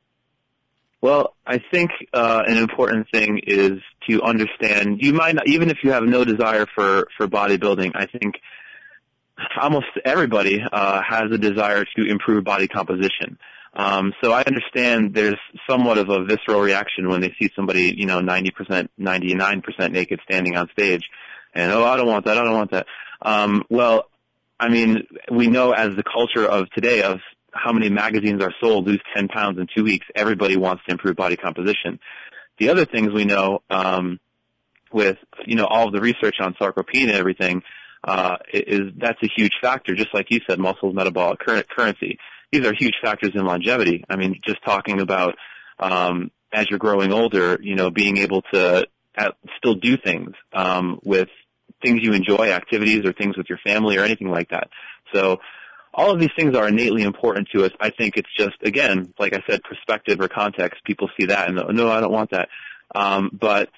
Well, I think uh, an important thing is to understand, you might not, even if you have no desire for, for bodybuilding, I think almost everybody uh, has a desire to improve body composition. Um, so I understand there's somewhat of a visceral reaction when they see somebody, you know, ninety percent, ninety-nine percent naked standing on stage, and, oh, I don't want that, I don't want that. Um, well, I mean, we know as the culture of today of how many magazines are sold, lose ten pounds in two weeks, everybody wants to improve body composition. The other things we know, um, with, you know, all of the research on sarcopenia and everything, uh, is that's a huge factor, just like you said, muscle, metabolic currency. These are huge factors in longevity. I mean, just talking about, um, as you're growing older, you know, being able to at, still do things, um, with things you enjoy, activities or things with your family or anything like that. So all of these things are innately important to us. I think it's just, again, like I said, perspective or context. People see that and, no, I don't want that. Um, but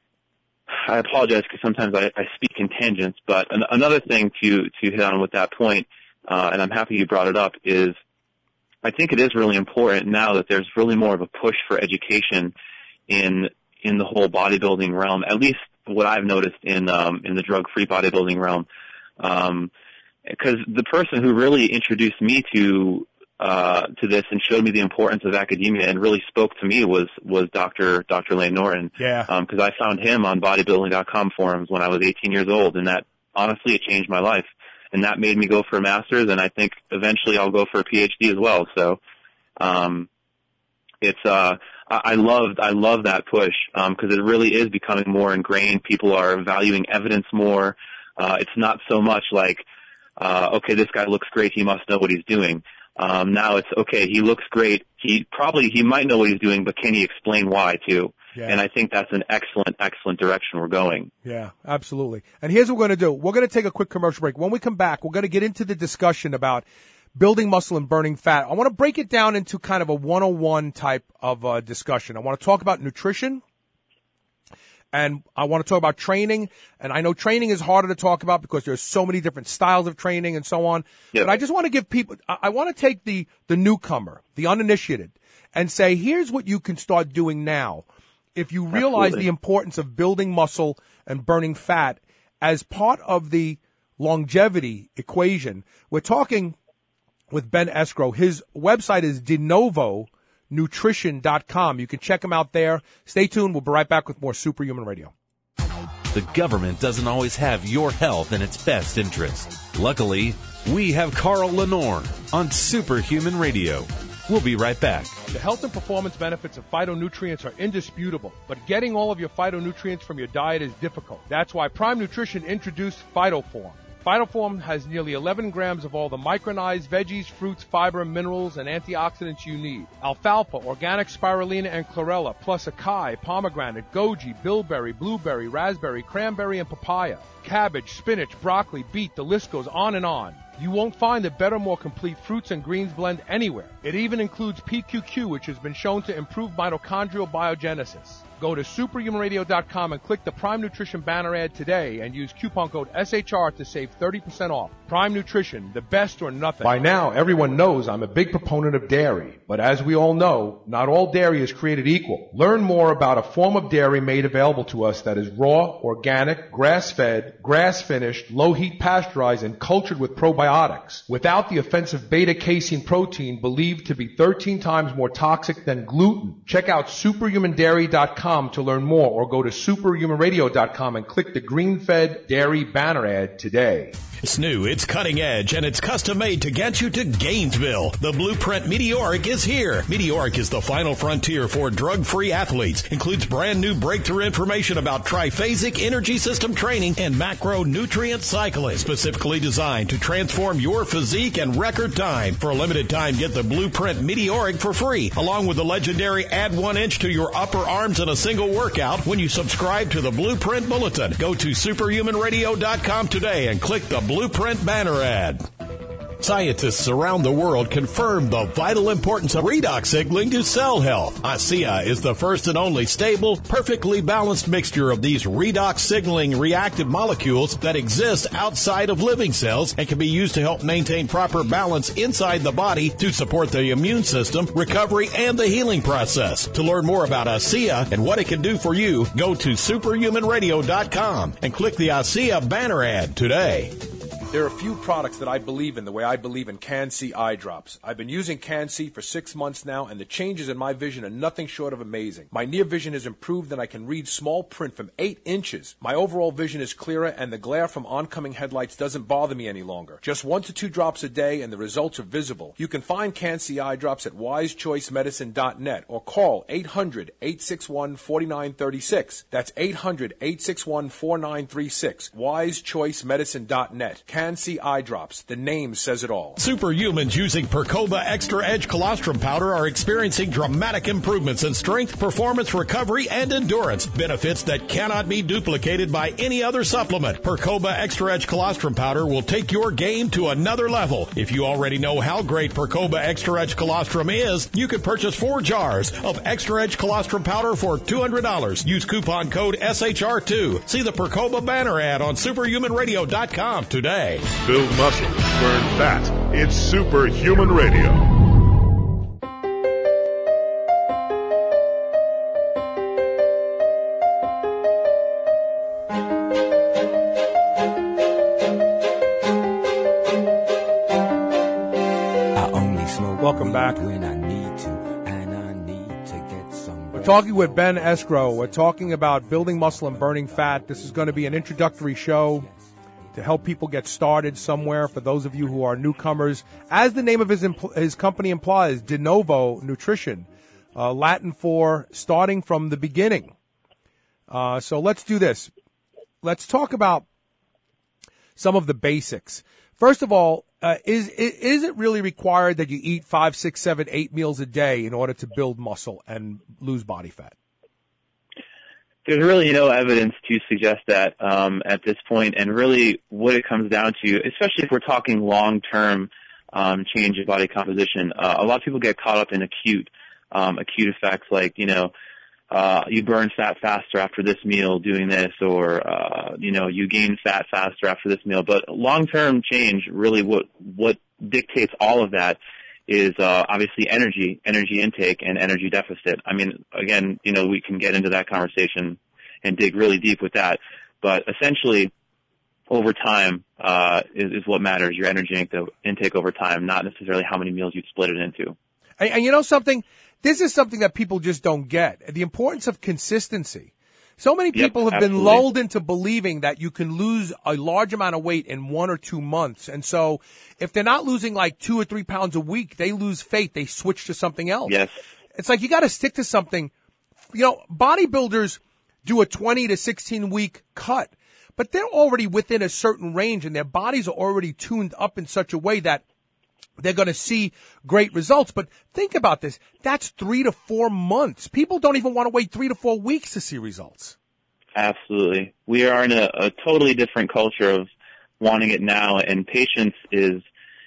I apologize because sometimes I, I speak in tangents. But an, another thing to, to hit on with that point, uh, and I'm happy you brought it up, is I think it is really important now that there's really more of a push for education in in the whole bodybuilding realm, at least what I've noticed in um, in the drug-free bodybuilding realm. Um, because the person who really introduced me to uh, to this and showed me the importance of academia and really spoke to me was was Doctor Doctor Layne Norton. Yeah. Because um, I found him on bodybuilding dot com forums when I was eighteen years old, and that honestly it changed my life. And that made me go for a master's, and I think eventually I'll go for a P H D as well. So, um, it's uh, I, I love I love that push because um, it really is becoming more ingrained. People are valuing evidence more. Uh, it's not so much like, uh, okay, this guy looks great, he must know what he's doing. Um, now it's okay, he looks great. He probably he might know what he's doing, but can he explain why too? Yeah. And I think that's an excellent, excellent direction we're going. Yeah, absolutely. And here's what we're going to do. We're going to take a quick commercial break. When we come back, we're going to get into the discussion about building muscle and burning fat. I want to break it down into kind of a one oh one type of uh, discussion. I want to talk about nutrition, and I want to talk about training. And I know training is harder to talk about because there's so many different styles of training and so on. Yep. But I just want to give people, I, I want to take the, the newcomer, the uninitiated, and say, here's what you can start doing now. If you realize Absolutely. The importance of building muscle and burning fat as part of the longevity equation, we're talking with Ben Escrow. His website is de novo nutrition dot com. You can check him out there. Stay tuned. We'll be right back with more Superhuman Radio. The government doesn't always have your health in its best interest. Luckily, we have Carl Lenore on Superhuman Radio. We'll be right back. The health and performance benefits of phytonutrients are indisputable, but getting all of your phytonutrients from your diet is difficult. That's why Prime Nutrition introduced PhytoForm. PhytoForm has nearly eleven grams of all the micronized veggies, fruits, fiber, minerals, and antioxidants you need. Alfalfa, organic spirulina, and chlorella, plus acai, pomegranate, goji, bilberry, blueberry, raspberry, cranberry, and papaya. Cabbage, spinach, broccoli, beet, the list goes on and on. You won't find a better, more complete fruits and greens blend anywhere. It even includes P Q Q, which has been shown to improve mitochondrial biogenesis. Go to superhuman radio dot com and click the Prime Nutrition banner ad today and use coupon code S H R to save thirty percent off. Prime Nutrition, the best or nothing. By now, everyone knows I'm a big proponent of dairy. But as we all know, not all dairy is created equal. Learn more about a form of dairy made available to us that is raw, organic, grass-fed, grass-finished, low-heat pasteurized, and cultured with probiotics. Without the offensive beta-casein protein believed to be thirteen times more toxic than gluten. Check out superhuman dairy dot com to learn more, or go to superhuman radio dot com and click the green-fed dairy banner ad today. It's new, it's cutting edge, and it's custom made to get you to Gainesville. The Blueprint Meteoric is here. Meteoric is the final frontier for drug-free athletes. Includes brand new breakthrough information about triphasic energy system training and macronutrient cycling. Specifically designed to transform your physique in record time. For a limited time, get the Blueprint Meteoric for free, along with the legendary Add One Inch to Your Upper Arms in a Single Workout when you subscribe to the Blueprint Bulletin. Go to superhuman radio dot com today and click the Blueprint banner ad. Scientists around the world confirm the vital importance of redox signaling to cell health. ASEA is the first and only stable, perfectly balanced mixture of these redox signaling reactive molecules that exist outside of living cells and can be used to help maintain proper balance inside the body to support the immune system, recovery, and the healing process. To learn more about ASEA and what it can do for you, go to superhuman radio dot com and click the ASEA banner ad today. There are a few products that I believe in the way I believe in Can-C eye drops. I've been using Can-C for six months now, and the changes in my vision are nothing short of amazing. My near vision has improved, and I can read small print from eight inches. My overall vision is clearer, and the glare from oncoming headlights doesn't bother me any longer. Just one to two drops a day, and the results are visible. You can find Can-C eye drops at wise choice medicine dot net or call eight hundred, eight six one, four nine three six. That's eight hundred, eight six one, four nine three six. wise choice medicine dot net. Can-C eye drops. The name says it all. Superhumans using Percoba Extra Edge Colostrum Powder are experiencing dramatic improvements in strength, performance, recovery, and endurance. Benefits that cannot be duplicated by any other supplement. Percoba Extra Edge Colostrum Powder will take your game to another level. If you already know how great Percoba Extra Edge Colostrum is, you could purchase four jars of Extra Edge Colostrum Powder for two hundred dollars. Use coupon code S H R two. See the Percoba banner ad on superhuman radio dot com today. Build muscle, burn fat. It's Superhuman Radio. Welcome back. We're talking with Ben Escrow. We're talking about building muscle and burning fat. This is going to be an introductory show to help people get started somewhere. For those of you who are newcomers, as the name of his impl- his company implies, De Novo Nutrition, uh, Latin for starting from the beginning. Uh, so let's do this. Let's talk about some of the basics. First of all, uh, is, is it really required that you eat five, six, seven, eight meals a day in order to build muscle and lose body fat? There's really no evidence to suggest that um, at this point, and really what it comes down to, especially if we're talking long-term um, change in body composition, uh, a lot of people get caught up in acute um, acute effects like, you know, uh, you burn fat faster after this meal doing this, or, uh, you know, you gain fat faster after this meal. But long-term change, really what what dictates all of that is uh, obviously energy, energy intake, and energy deficit. I mean, again, you know, we can get into that conversation and dig really deep with that. But essentially, over time uh, is, is what matters, your energy intake over time, not necessarily how many meals you split it into. And, and you know something? This is something that people just don't get, the importance of consistency. So many people yep, have been absolutely. lulled into believing that you can lose a large amount of weight in one or two months. And so if they're not losing like two or three pounds a week, they lose faith. They switch to something else. Yes. It's like you got to stick to something. You know, bodybuilders do a twenty to sixteen week cut, but they're already within a certain range and their bodies are already tuned up in such a way that they're going to see great results. But think about this. That's three to four months. People don't even want to wait three to four weeks to see results. Absolutely. We are in a, a totally different culture of wanting it now, and patience is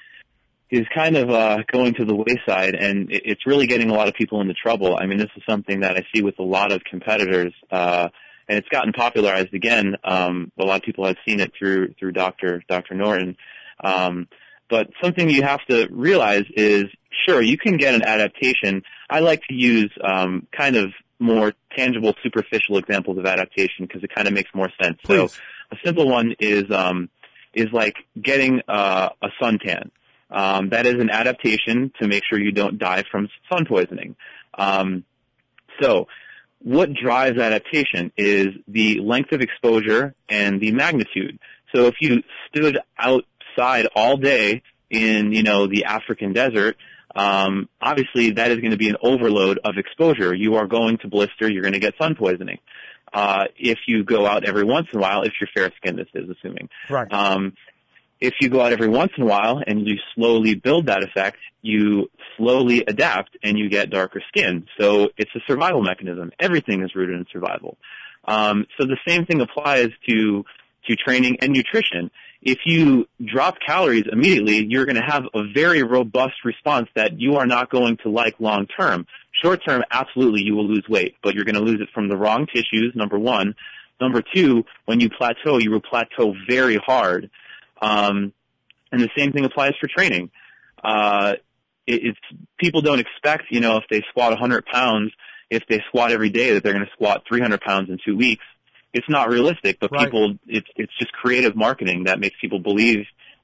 is kind of uh, going to the wayside, and it, it's really getting a lot of people into trouble. I mean, this is something that I see with a lot of competitors, uh, and it's gotten popularized again. Um, a lot of people have seen it through through Doctor Doctor Norton. Um, But something you have to realize is, sure, you can get an adaptation. I like to use um, kind of more tangible, superficial examples of adaptation because it kind of makes more sense. Please. So a simple one is um, is like getting uh, a suntan. Um, that is an adaptation to make sure you don't die from sun poisoning. Um, so what drives adaptation is the length of exposure and the magnitude. So if you stood out outside all day in, you know, the African desert, um, obviously that is going to be an overload of exposure. You are going to blister. You're going to get sun poisoning. Uh, if you go out every once in a while, if you're fair-skinned, this is assuming. Right. Um, if you go out every once in a while and you slowly build that effect, you slowly adapt and you get darker skin. So it's a survival mechanism. Everything is rooted in survival. Um, so the same thing applies to to training and nutrition. If you drop calories immediately, you're going to have a very robust response that you are not going to like long term. Short term, absolutely, you will lose weight, but you're going to lose it from the wrong tissues, number one. Number two, when you plateau, you will plateau very hard. Um, and the same thing applies for training. Uh, it, it's, people don't expect, you know, if they squat one hundred pounds, if they squat every day, that they're going to squat three hundred pounds in two weeks. It's not realistic, but right. people, it's, it's just creative marketing that makes people believe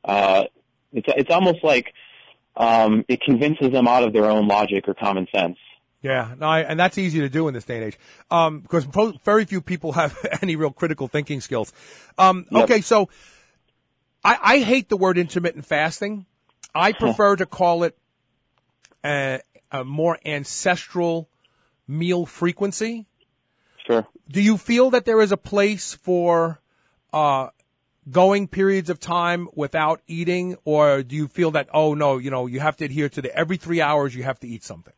uh, it's it's almost like um, it convinces them out of their own logic or common sense. Yeah, no, I, and that's easy to do in this day and age, um, because pro- very few people have any real critical thinking skills. Um, Yep. Okay, so I, I hate the word intermittent fasting. I prefer to call it a, a more ancestral meal frequency. Sure. Do you feel that there is a place for uh, going periods of time without eating, or do you feel that, oh, no, you know, you have to adhere to the every three hours you have to eat something?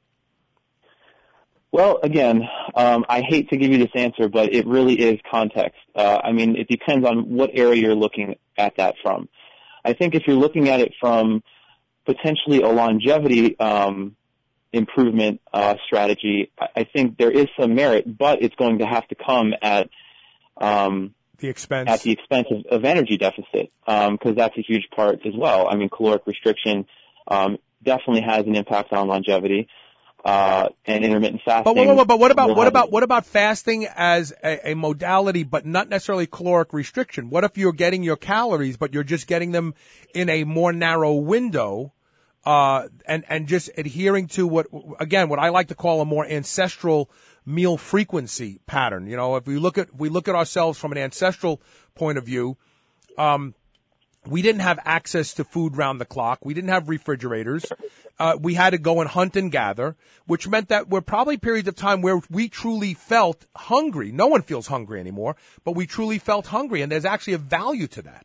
Well, again, um, I hate to give you this answer, but it really is context. Uh, I mean, it depends on what area you're looking at that from. I think if you're looking at it from potentially a longevity um, improvement uh, strategy, I think there is some merit, but it's going to have to come at um, the expense at the expense of, of energy deficit, because um, that's a huge part as well. I mean, caloric restriction um, definitely has an impact on longevity. Uh, and intermittent fasting. But, but, but what about what have about what about fasting as a, a modality, but not necessarily caloric restriction? What if you're getting your calories, but you're just getting them in a more narrow window, uh, and and just adhering to what again what I like to call a more ancestral meal frequency pattern? You know, if we look at if we look at ourselves from an ancestral point of view, um, we didn't have access to food round the clock. We didn't have refrigerators. Uh, we had to go and hunt and gather, which meant that we're probably periods of time where we truly felt hungry. No one feels hungry anymore, but we truly felt hungry, and there's actually a value to that.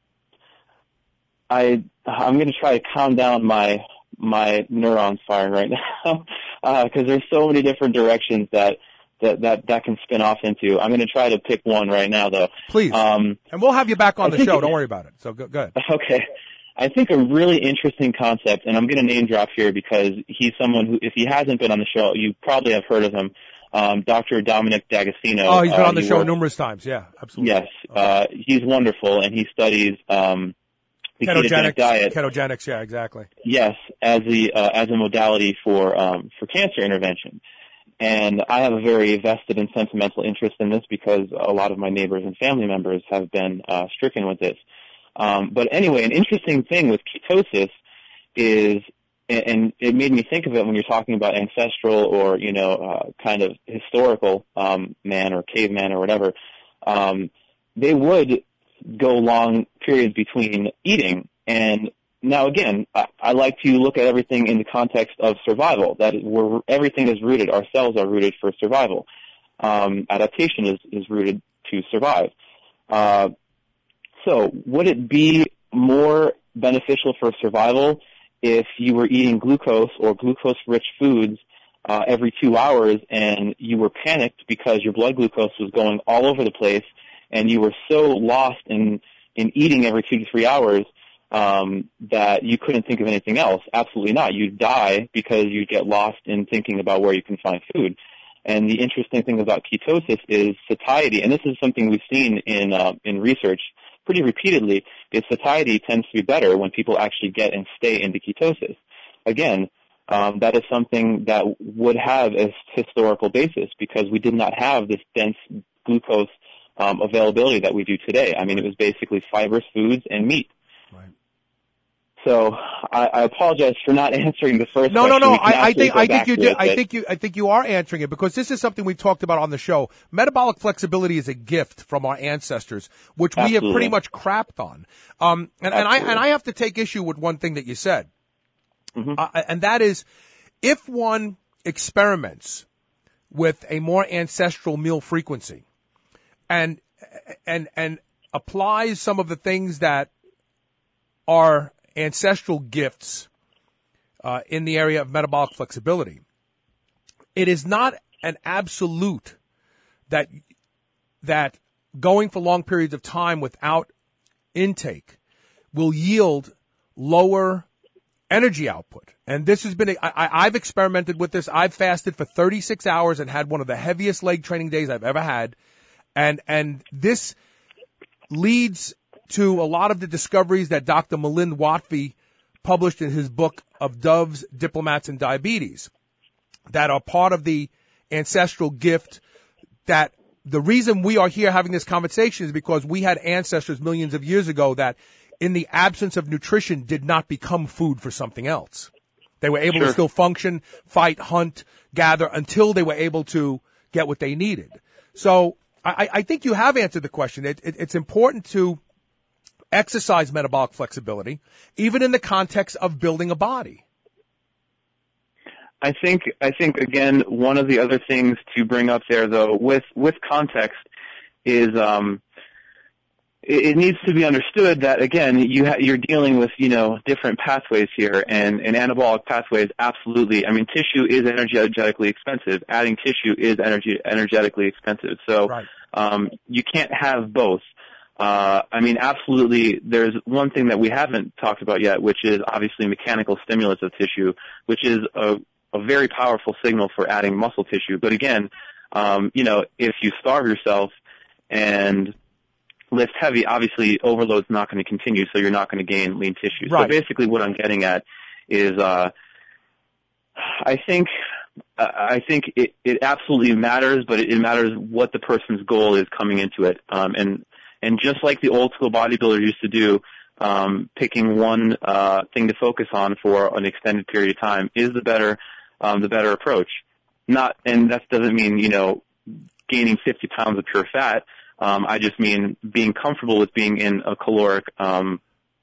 I I'm going to try to calm down my my neurons firing right now because uh, there's so many different directions that, that that that can spin off into. I'm going to try to pick one right now, though. Please, um, and we'll have you back on I the show. It, Don't worry about it. So go, go ahead. Okay. I think a really interesting concept, and I'm going to name drop here because he's someone who, if he hasn't been on the show, you probably have heard of him, um, Doctor Dominic D'Agostino. Oh, he's been uh, on the he show works, numerous times. Yeah, absolutely. Yes. Uh, he's wonderful, and he studies um, the ketogenic diet. Ketogenics, yeah, exactly. Yes, as the uh, as a modality for um, for cancer intervention. And I have a very vested and sentimental interest in this because a lot of my neighbors and family members have been uh, stricken with this. Um, but anyway, an interesting thing with ketosis is, and it made me think of it when you're talking about ancestral or, you know, uh, kind of historical um, man or caveman or whatever, um, they would go long periods between eating. And now, again, I, I like to look at everything in the context of survival. That is where everything is rooted. Our cells are rooted for survival. Um, adaptation is, is rooted to survive. Uh, So would it be more beneficial for survival if you were eating glucose or glucose-rich foods uh, every two hours and you were panicked because your blood glucose was going all over the place and you were so lost in, in eating every two to three hours um, that you couldn't think of anything else? Absolutely not. You'd die because you'd get lost in thinking about where you can find food. And the interesting thing about ketosis is satiety, and this is something we've seen in uh, in research pretty repeatedly, is satiety tends to be better when people actually get and stay into ketosis. Again, um, that is something that would have a historical basis because we did not have this dense glucose um, availability that we do today. I mean, it was basically fibrous foods and meat. Right. So I, I apologize for not answering the first no, question. No, no, no. I, I think I think you do. did. I think you I think you are answering it because this is something we've talked about on the show. Metabolic flexibility is a gift from our ancestors, which Absolutely. we have pretty much crapped on. Um, and, and I and I have to take issue with one thing that you said, mm-hmm. uh, and that is, if one experiments with a more ancestral meal frequency, and and and applies some of the things that are ancestral gifts uh, in the area of metabolic flexibility, it is not an absolute that that going for long periods of time without intake will yield lower energy output. And this has been, a, I, I've experimented with this. I've fasted for thirty-six hours and had one of the heaviest leg training days I've ever had. And, and this leads to a lot of the discoveries that Doctor Milind Watfi published in his book of Doves, Diplomats, and Diabetes that are part of the ancestral gift. That the reason we are here having this conversation is because we had ancestors millions of years ago that in the absence of nutrition, did not become food for something else. They were able Sure. to still function, fight, hunt, gather until they were able to get what they needed. So I, I think you have answered the question. It, it, it's important to exercise metabolic flexibility, even in the context of building a body. I think, I think again, one of the other things to bring up there, though, with, with context is, um, it, it needs to be understood that, again, you ha- you're dealing with, you know, different pathways here, and, and anabolic pathways, absolutely. I mean, tissue is energetically expensive. Adding tissue is energy, energetically expensive. So, Right. um, you can't have both. Uh, I mean, absolutely, there's one thing that we haven't talked about yet, which is obviously mechanical stimulus of tissue, which is a, a very powerful signal for adding muscle tissue. But again, um, you know, if you starve yourself and lift heavy, obviously overload's not going to continue, so you're not going to gain lean tissue. Right. So basically what I'm getting at is, uh, I think, uh, I think it, it absolutely matters, but it, it matters what the person's goal is coming into it. Um, and, And just like the old school bodybuilder used to do, um, picking one uh, thing to focus on for an extended period of time is the better, um, the better approach. Not, and that doesn't mean, you know, gaining fifty pounds of pure fat. Um, I just mean being comfortable with being in a caloric, um,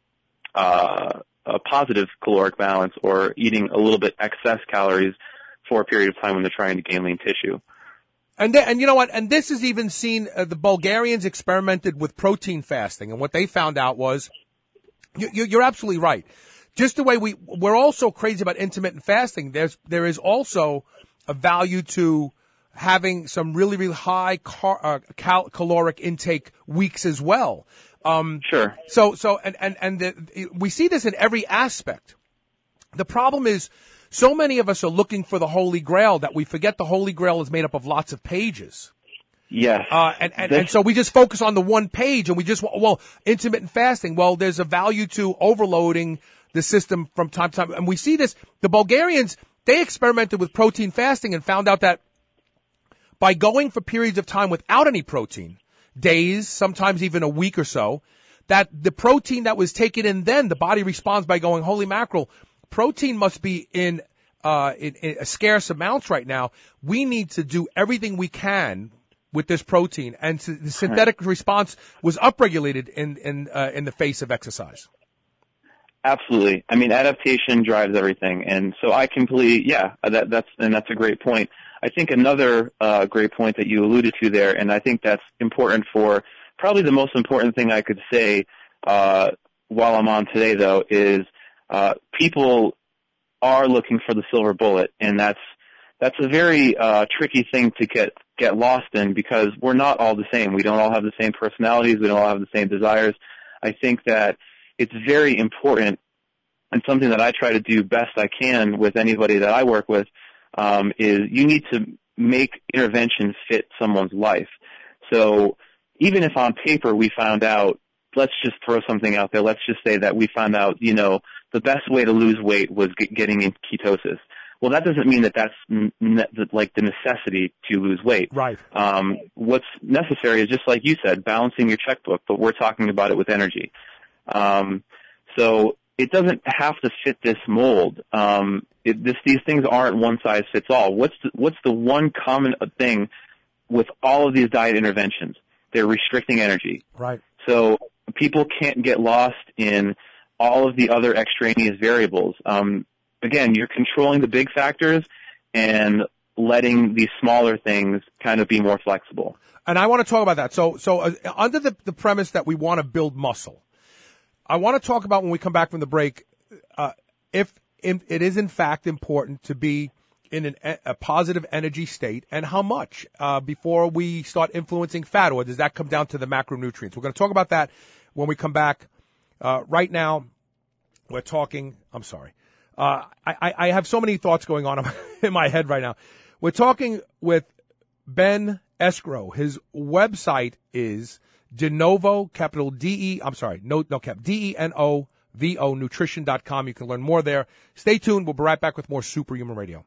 uh, a positive caloric balance, or eating a little bit excess calories for a period of time when they're trying to gain lean tissue. And then, and you know what? And this is even seen. Uh, the Bulgarians experimented with protein fasting, and what they found out was, you, you, you're absolutely right. Just the way we we're also crazy about intermittent fasting. There's there is also a value to having some really really high car, uh, cal- caloric intake weeks as well. Um, sure. So so and and and the, we see this in every aspect. The problem is, so many of us are looking for the Holy Grail that we forget the Holy Grail is made up of lots of pages. Yes. Uh, and, and, and so we just focus on the one page, and we just, well, intermittent fasting, well, there's a value to overloading the system from time to time. And we see this, the Bulgarians, they experimented with protein fasting and found out that by going for periods of time without any protein, days, sometimes even a week or so, that the protein that was taken in then, the body responds by going, holy mackerel, protein must be in, uh, in, in scarce amounts right now. We need to do everything we can with this protein, and the synthetic right. response was upregulated in in uh, in the face of exercise. Absolutely. I mean, adaptation drives everything, and so I completely, yeah, that, that's and that's a great point. I think another uh, great point that you alluded to there, and I think that's important for probably the most important thing I could say uh, while I'm on today, though, is uh, people are looking for the silver bullet, and that's that's a very uh, tricky thing to get get lost in, because we're not all the same. We don't all have the same personalities. We don't all have the same desires. I think that it's very important, and something that I try to do best I can with anybody that I work with, um, is you need to make interventions fit someone's life. So even if on paper we found out, let's just throw something out there, let's just say that we found out, you know, the best way to lose weight was get, getting in ketosis. Well, that doesn't mean that that's n- n- like the necessity to lose weight. Right. Um, what's necessary is, just like you said, balancing your checkbook, but we're talking about it with energy. Um, so it doesn't have to fit this mold. Um, it, this, these things aren't one size fits all. What's the, what's the one common thing with all of these diet interventions? They're restricting energy. Right. So people can't get lost in all of the other extraneous variables. Um, Again, you're controlling the big factors and letting these smaller things kind of be more flexible. And I want to talk about that. So, so uh, under the, the premise that we want to build muscle, I want to talk about, when we come back from the break, uh, if in, it is in fact important to be in an, a positive energy state, and how much uh, before we start influencing fat, or does that come down to the macronutrients? We're going to talk about that when we come back. Uh, right now, we're talking. I'm sorry. Uh, I, I have so many thoughts going on in my head right now. We're talking with Ben Escrow. His website is Denovo, capital D E, I'm sorry, no, no cap, D E N O V O, nutrition dot com. You can learn more there. Stay tuned. We'll be right back with more Superhuman Radio.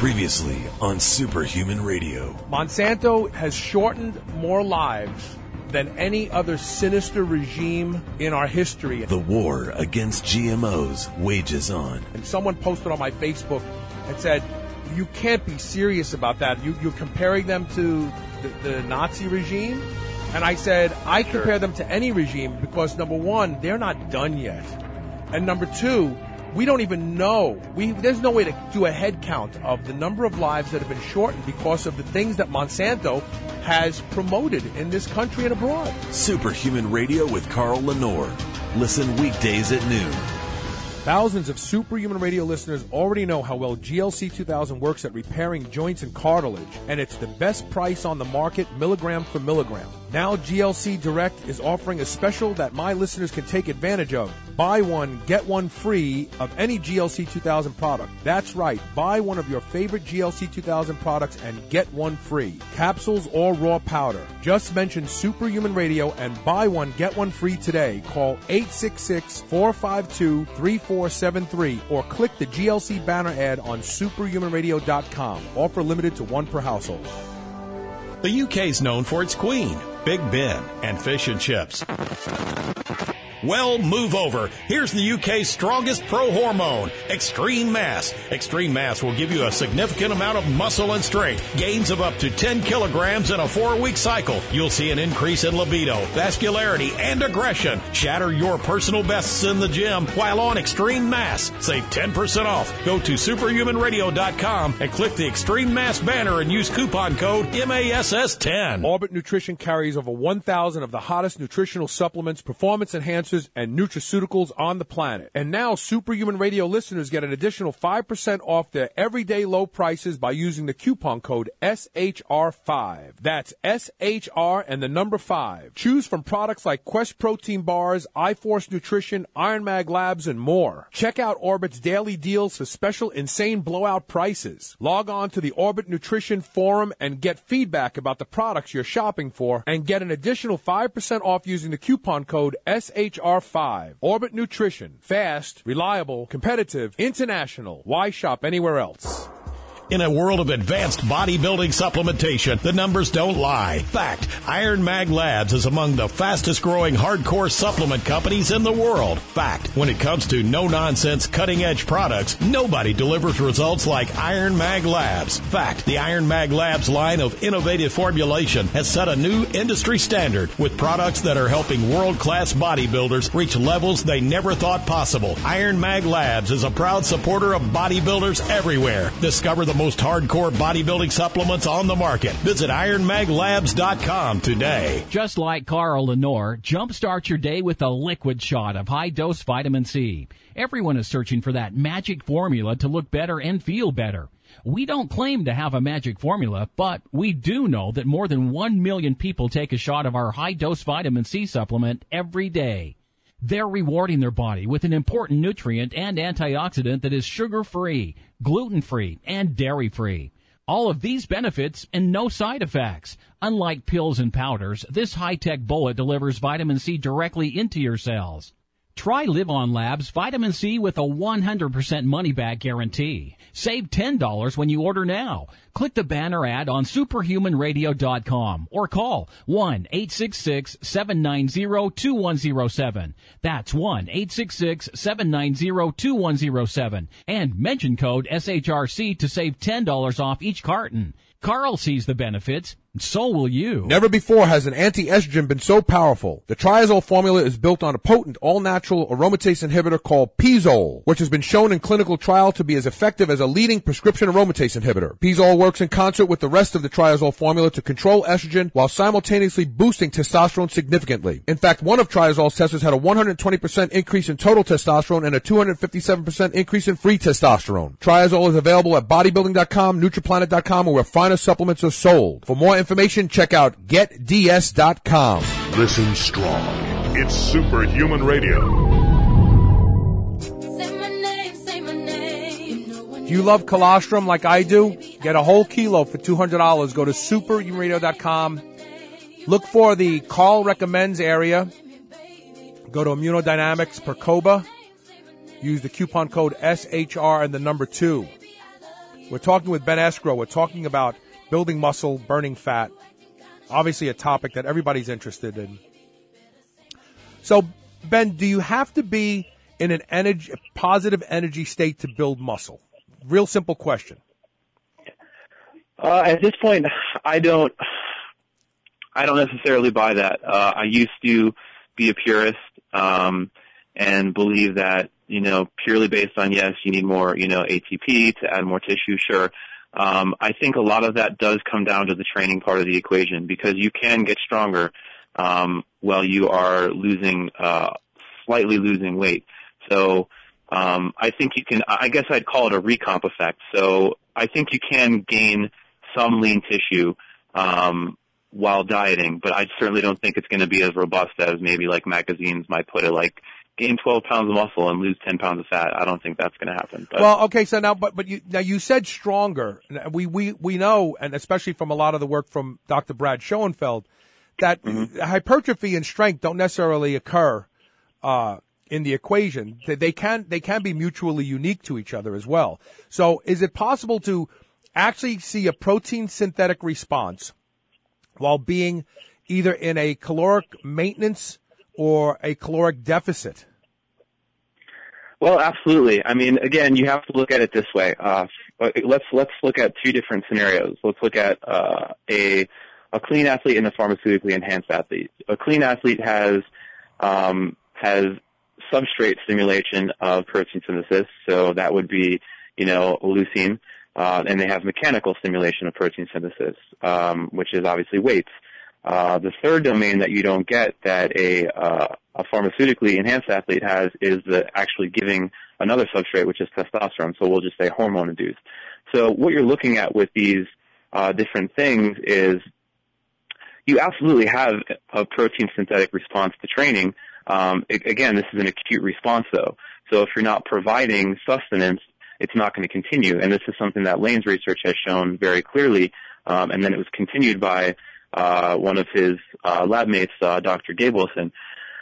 Previously on Superhuman Radio. Monsanto has shortened more lives than any other sinister regime in our history. The war against G M Os wages on. And someone posted on my Facebook and said, you can't be serious about that. You, you're comparing them to the, the Nazi regime? And I said, I compare them to any regime because, number one, they're not done yet. And number two, we don't even know. We, there's no way to do a head count of the number of lives that have been shortened because of the things that Monsanto has promoted in this country and abroad. Superhuman Radio with Carl Lenore. Listen weekdays at noon. Thousands of Superhuman Radio listeners already know how well G L C two thousand works at repairing joints and cartilage, and it's the best price on the market, milligram for milligram. Now G L C Direct is offering a special that my listeners can take advantage of. Buy one, get one free of any G L C two thousand product. That's right. Buy one of your favorite G L C two thousand products and get one free. Capsules or raw powder. Just mention Superhuman Radio and buy one, get one free today. Call eight six six, four five two, three four seven three or click the G L C banner ad on superhuman radio dot com. Offer limited to one per household. The U K's known for its Queen, Big Ben, and fish and chips. Well, move over. Here's the U K's strongest pro hormone, Extreme Mass. Extreme Mass will give you a significant amount of muscle and strength, gains of up to ten kilograms in a four-week cycle. You'll see an increase in libido, vascularity, and aggression. Shatter your personal bests in the gym while on Extreme Mass. Save ten percent off. Go to superhuman radio dot com and click the Extreme Mass banner and use coupon code M A S S ten. Orbit Nutrition carries over one thousand of the hottest nutritional supplements, performance enhancers, and nutraceuticals on the planet. And now Superhuman Radio listeners get an additional five percent off their everyday low prices by using the coupon code S H R five. That's S H R and the number five. Choose from products like Quest Protein Bars, iForce Nutrition, Iron Mag Labs, and more. Check out Orbit's daily deals for special insane blowout prices. Log on to the Orbit Nutrition Forum and get feedback about the products you're shopping for and get an additional five percent off using the coupon code S H R five. Orbit Nutrition. Fast, reliable, competitive, international. Why shop anywhere else? In a world of advanced bodybuilding supplementation, the numbers don't lie. Fact, Iron Mag Labs is among the fastest growing hardcore supplement companies in the world. Fact, when it comes to no-nonsense, cutting-edge products, nobody delivers results like Iron Mag Labs. Fact, the Iron Mag Labs line of innovative formulation has set a new industry standard with products that are helping world-class bodybuilders reach levels they never thought possible. Iron Mag Labs is a proud supporter of bodybuilders everywhere. Discover the most hardcore bodybuilding supplements on the market. Visit iron mag labs dot com today. Just like Carl Lenore, jumpstart your day with a liquid shot of high-dose vitamin C. Everyone is searching for that magic formula to look better and feel better. We don't claim to have a magic formula, but we do know that more than one million people take a shot of our high-dose vitamin C supplement every day. They're rewarding their body with an important nutrient and antioxidant that is sugar-free, gluten-free, and dairy-free. All of these benefits and no side effects. Unlike pills and powders, this high-tech bullet delivers vitamin C directly into your cells. Try Live On Labs Vitamin C with a one hundred percent money-back guarantee. Save ten dollars when you order now. Click the banner ad on superhuman radio dot com or call one eight six six, seven nine zero, two one zero seven. That's one eight six six, seven nine zero, two one zero seven. And mention code S H R C to save ten dollars off each carton. Carl sees the benefits. So will you. Never before has an anti-estrogen been so powerful. The triazole formula is built on a potent, all-natural aromatase inhibitor called Pizole, which has been shown in clinical trial to be as effective as a leading prescription aromatase inhibitor. Pizole works in concert with the rest of the triazole formula to control estrogen while simultaneously boosting testosterone significantly. In fact, one of triazole's testers had a one hundred twenty percent increase in total testosterone and a two hundred fifty-seven percent increase in free testosterone. Triazole is available at bodybuilding dot com, Nutriplanet dot com, or where finer supplements are sold. For more information, check out get d s dot com. Listen strong. It's Superhuman Radio. Do you love colostrum like I do? Get a whole kilo for two hundred dollars. Go to superhuman radio dot com. Look for the Carl Recommends area. Go to Immunodynamics Percoba. Use the coupon code S H R and the number two. We're talking with Ben Escrow. We're talking about building muscle, burning fat. obviously a topic that everybody's interested in. So, Ben, do you have to be in an energy, positive energy state to build muscle? Real simple question. Uh, at this point, I don't, I don't necessarily buy that. Uh, I used to be a purist, um, and believe that, you know, purely based on, yes, you need more, you know, A T P to add more tissue, sure. Um, I think a lot of that does come down to the training part of the equation, because you can get stronger, um, while you are losing, uh, slightly losing weight. So, um, I think you can, I guess I'd call it a recomp effect. So I think you can gain some lean tissue, um, while dieting, but I certainly don't think it's going to be as robust as maybe like magazines might put it, like gain twelve pounds of muscle and lose ten pounds of fat. I don't think that's going to happen. But. Well, okay, so now, but, but you, now you said stronger. We, we, we know, and especially from a lot of the work from Doctor Brad Schoenfeld, that mm-hmm. hypertrophy and strength don't necessarily occur, uh, in the equation. They can, they can be mutually unique to each other as well. So is it possible to actually see a protein synthetic response while being either in a caloric maintenance or a caloric deficit? Well, absolutely. I mean, again, you have to look at it this way. Uh, let's let's look at two different scenarios. Let's look at uh, a a clean athlete and a pharmaceutically enhanced athlete. A clean athlete has um, has substrate stimulation of protein synthesis, so that would be, you know, leucine. Uh, and they have mechanical stimulation of protein synthesis, um, which is obviously weights. Uh, the third domain that you don't get that a, uh, a pharmaceutically enhanced athlete has is the actually giving another substrate, which is testosterone. So we'll just say hormone-induced. So what you're looking at with these uh, different things is you absolutely have a protein synthetic response to training. Um, it, again, this is an acute response, though. So if you're not providing sustenance, it's not going to continue. And this is something that Lane's research has shown very clearly. Um, and then it was continued by uh, one of his uh, lab mates, uh, Doctor Gabe Wilson.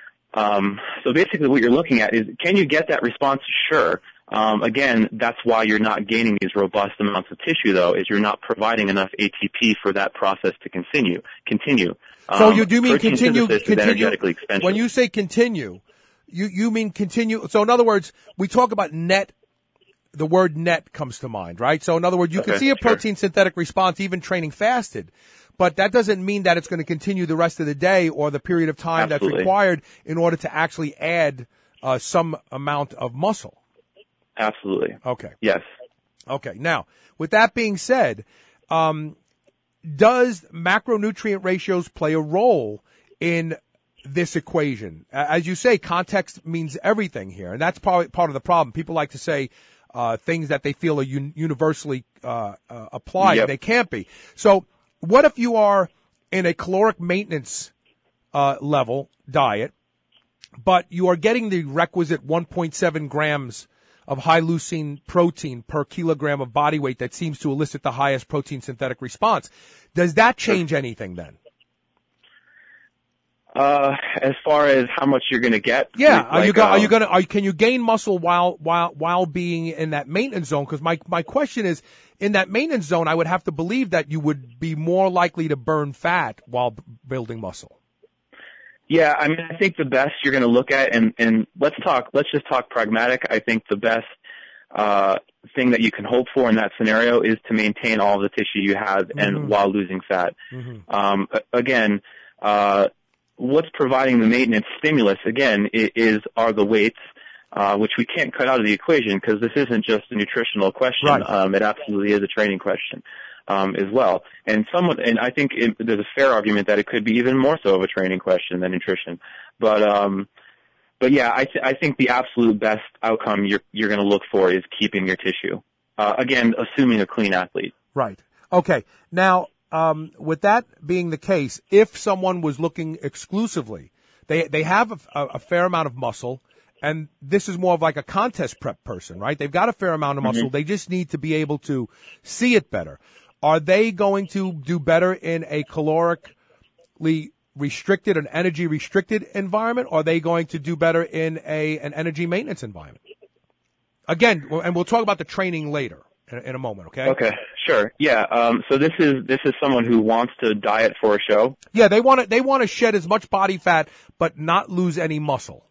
Um, so basically what you're looking at is, can you get that response? Sure. Um, again, that's why you're not gaining these robust amounts of tissue, though, is you're not providing enough A T P for that process to continue. Continue. So um, you do mean continue, continue energetically expensive. When you say continue, you, you mean continue. So in other words, we talk about net. The word net comes to mind, right? So in other words, you okay, can see a protein sure. synthetic response even training fasted, but that doesn't mean that it's going to continue the rest of the day or the period of time Absolutely. that's required in order to actually add uh, some amount of muscle. Absolutely. Okay. Yes. Okay. Now, with that being said, um, does macronutrient ratios play a role in this equation? As you say, context means everything here, and that's probably part of the problem. People like to say, Uh, things that they feel are un- universally uh, uh, applied. Yep. They can't be. So what if you are in a caloric maintenance uh, level diet, but you are getting the requisite one point seven grams of high leucine protein per kilogram of body weight that seems to elicit the highest protein synthetic response? Does that change anything then? Uh, as far as how much you're going to get, yeah. Like, are you go, um, are you going to? Are can you gain muscle while while while being in that maintenance zone? Because my my question is, in that maintenance zone, I would have to believe that you would be more likely to burn fat while b- building muscle. Yeah, I mean, I think the best you're going to look at, and and let's talk. Let's just talk pragmatic. I think the best uh, thing that you can hope for in that scenario is to maintain all the tissue you have, mm-hmm. and while losing fat. Mm-hmm. Um, again. Uh, What's providing the maintenance stimulus, again, is are the weights, uh, which we can't cut out of the equation because this isn't just a nutritional question. Right. Um, it absolutely is a training question um, as well. And somewhat, and I think it, there's a fair argument that it could be even more so of a training question than nutrition. But um, but yeah, I, th- I think the absolute best outcome you're you're going to look for is keeping your tissue. Uh, again, assuming a clean athlete. Right. Okay. Now. Um, with that being the case, if someone was looking exclusively, they they have a, a fair amount of muscle, and this is more of like a contest prep person, right? They've got a fair amount of muscle. Mm-hmm. They just need to be able to see it better. Are they going to do better in a calorically restricted, an energy restricted environment, or are they going to do better in a an energy maintenance environment? Again, and we'll talk about the training later in, in a moment, okay? Okay, sure. Yeah, um, so this is this is someone who wants to diet for a show? Yeah, they want to they want to shed as much body fat but not lose any muscle.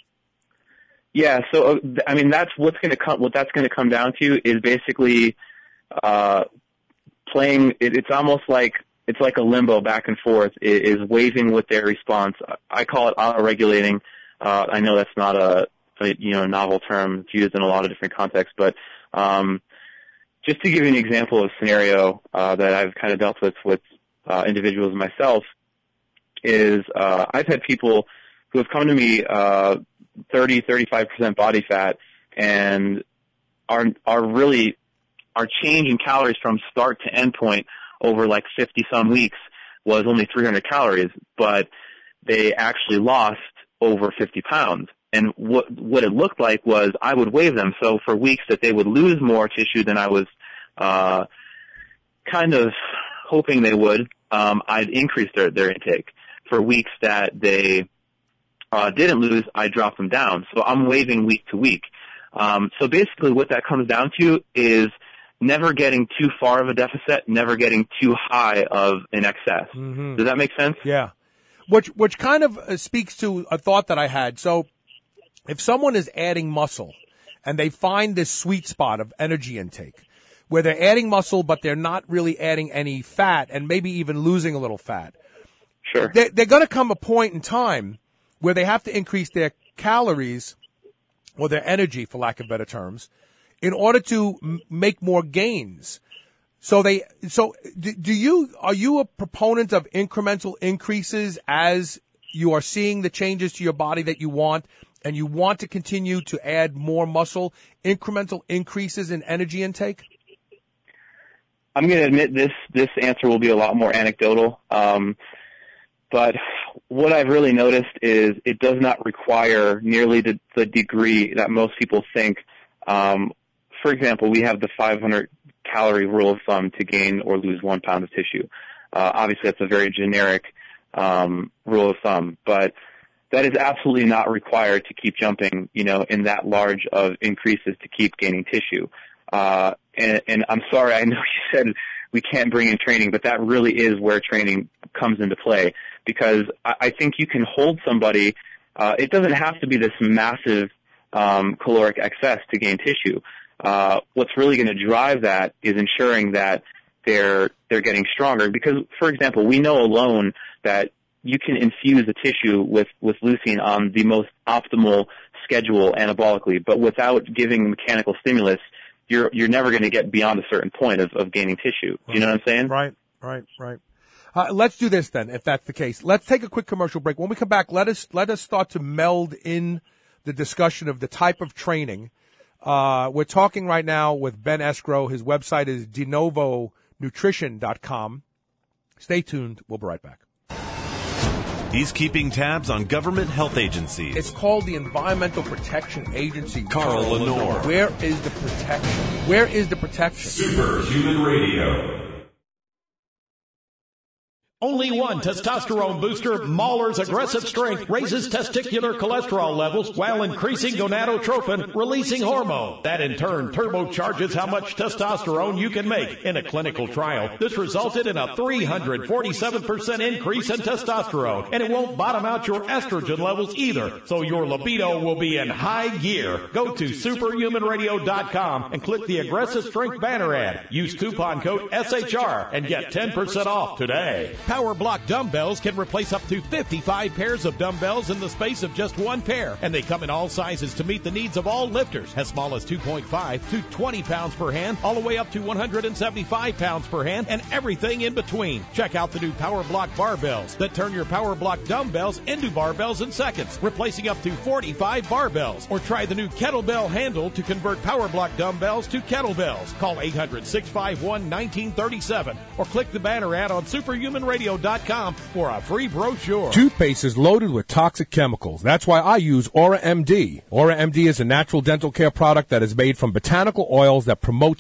Yeah, so, I mean, that's what's going to come, what that's going to come down to is basically uh, playing, it, it's almost like, it's like a limbo back and forth, it is waving with their response. I call it auto-regulating. Uh, I know that's not a, a, you know, novel term. It's used in a lot of different contexts, but um, just to give you an example of a scenario uh, that I've kind of dealt with with uh, individuals myself is uh, I've had people who have come to me uh, thirty, thirty-five percent body fat and are are really, our change in calories from start to end point over like fifty some weeks was only three hundred calories, but they actually lost over fifty pounds. And what what it looked like was I would weigh them. So for weeks that they would lose more tissue than I was uh, kind of hoping they would, um, I'd increase their, their intake. For weeks that they uh, didn't lose, I dropped them down. So I'm waving week to week. Um, so basically what that comes down to is never getting too far of a deficit, never getting too high of an excess. Mm-hmm. Does that make sense? Yeah. Which which kind of uh, speaks to a thought that I had. So if someone is adding muscle and they find this sweet spot of energy intake where they're adding muscle but they're not really adding any fat and maybe even losing a little fat, sure, they're, they're going to come a point in time where they have to increase their calories or their energy, for lack of better terms, in order to m- make more gains. So they, so do, do you, are you a proponent of incremental increases as you are seeing the changes to your body that you want and you want to continue to add more muscle, incremental increases in energy intake? I'm going to admit this, this answer will be a lot more anecdotal. Um, but what I've really noticed is it does not require nearly the, the degree that most people think. Um, for example, we have the five hundred calorie rule of thumb to gain or lose one pound of tissue. Uh, obviously, that's a very generic um, rule of thumb, but that is absolutely not required to keep jumping, you know, in that large of increases to keep gaining tissue. Uh, and, and I'm sorry, I know you said we can't bring in training, but that really is where training comes into play, because I, I think you can hold somebody. Uh, it doesn't have to be this massive um, caloric excess to gain tissue. Uh, what's really going to drive that is ensuring that they're they're getting stronger. Because, for example, we know alone that you can infuse the tissue with, with leucine on the most optimal schedule anabolically, but without giving mechanical stimulus, you're you're never going to get beyond a certain point of, of gaining tissue. Do you know what I'm saying? Right, right, right. Uh, let's do this then, if that's the case. Let's take a quick commercial break. When we come back, let us let us start to meld in the discussion of the type of training. Uh, we're talking right now with Ben Escrow. His website is de novo nutrition dot com. Stay tuned. We'll be right back. He's keeping tabs on government health agencies. It's called the Environmental Protection Agency. Carl Lenore. Where is the protection? Where is the protection? Superhuman Radio. Only one testosterone booster, Mahler's Aggressive Strength, raises testicular cholesterol levels while increasing gonadotropin, releasing hormone. That in turn turbocharges how much testosterone you can make. In a clinical trial, this resulted in a three hundred forty-seven percent increase in testosterone, and it won't bottom out your estrogen levels either, so your libido will be in high gear. Go to superhuman radio dot com and click the Aggressive Strength banner ad. Use coupon code S H R and get ten percent off today. Power Block dumbbells can replace up to fifty-five pairs of dumbbells in the space of just one pair, and they come in all sizes to meet the needs of all lifters, as small as two point five to twenty pounds per hand, all the way up to one hundred seventy-five pounds per hand, and everything in between. Check out the new Power Block barbells that turn your Power Block dumbbells into barbells in seconds, replacing up to forty-five barbells. Or try the new kettlebell handle to convert Power Block dumbbells to kettlebells. Call eight hundred, six five one, one nine three seven or click the banner ad on superhuman radio dot com for a free brochure. Toothpaste is loaded with toxic chemicals. That's why I use Aura M D. Aura M D is a natural dental care product that is made from botanical oils that promotes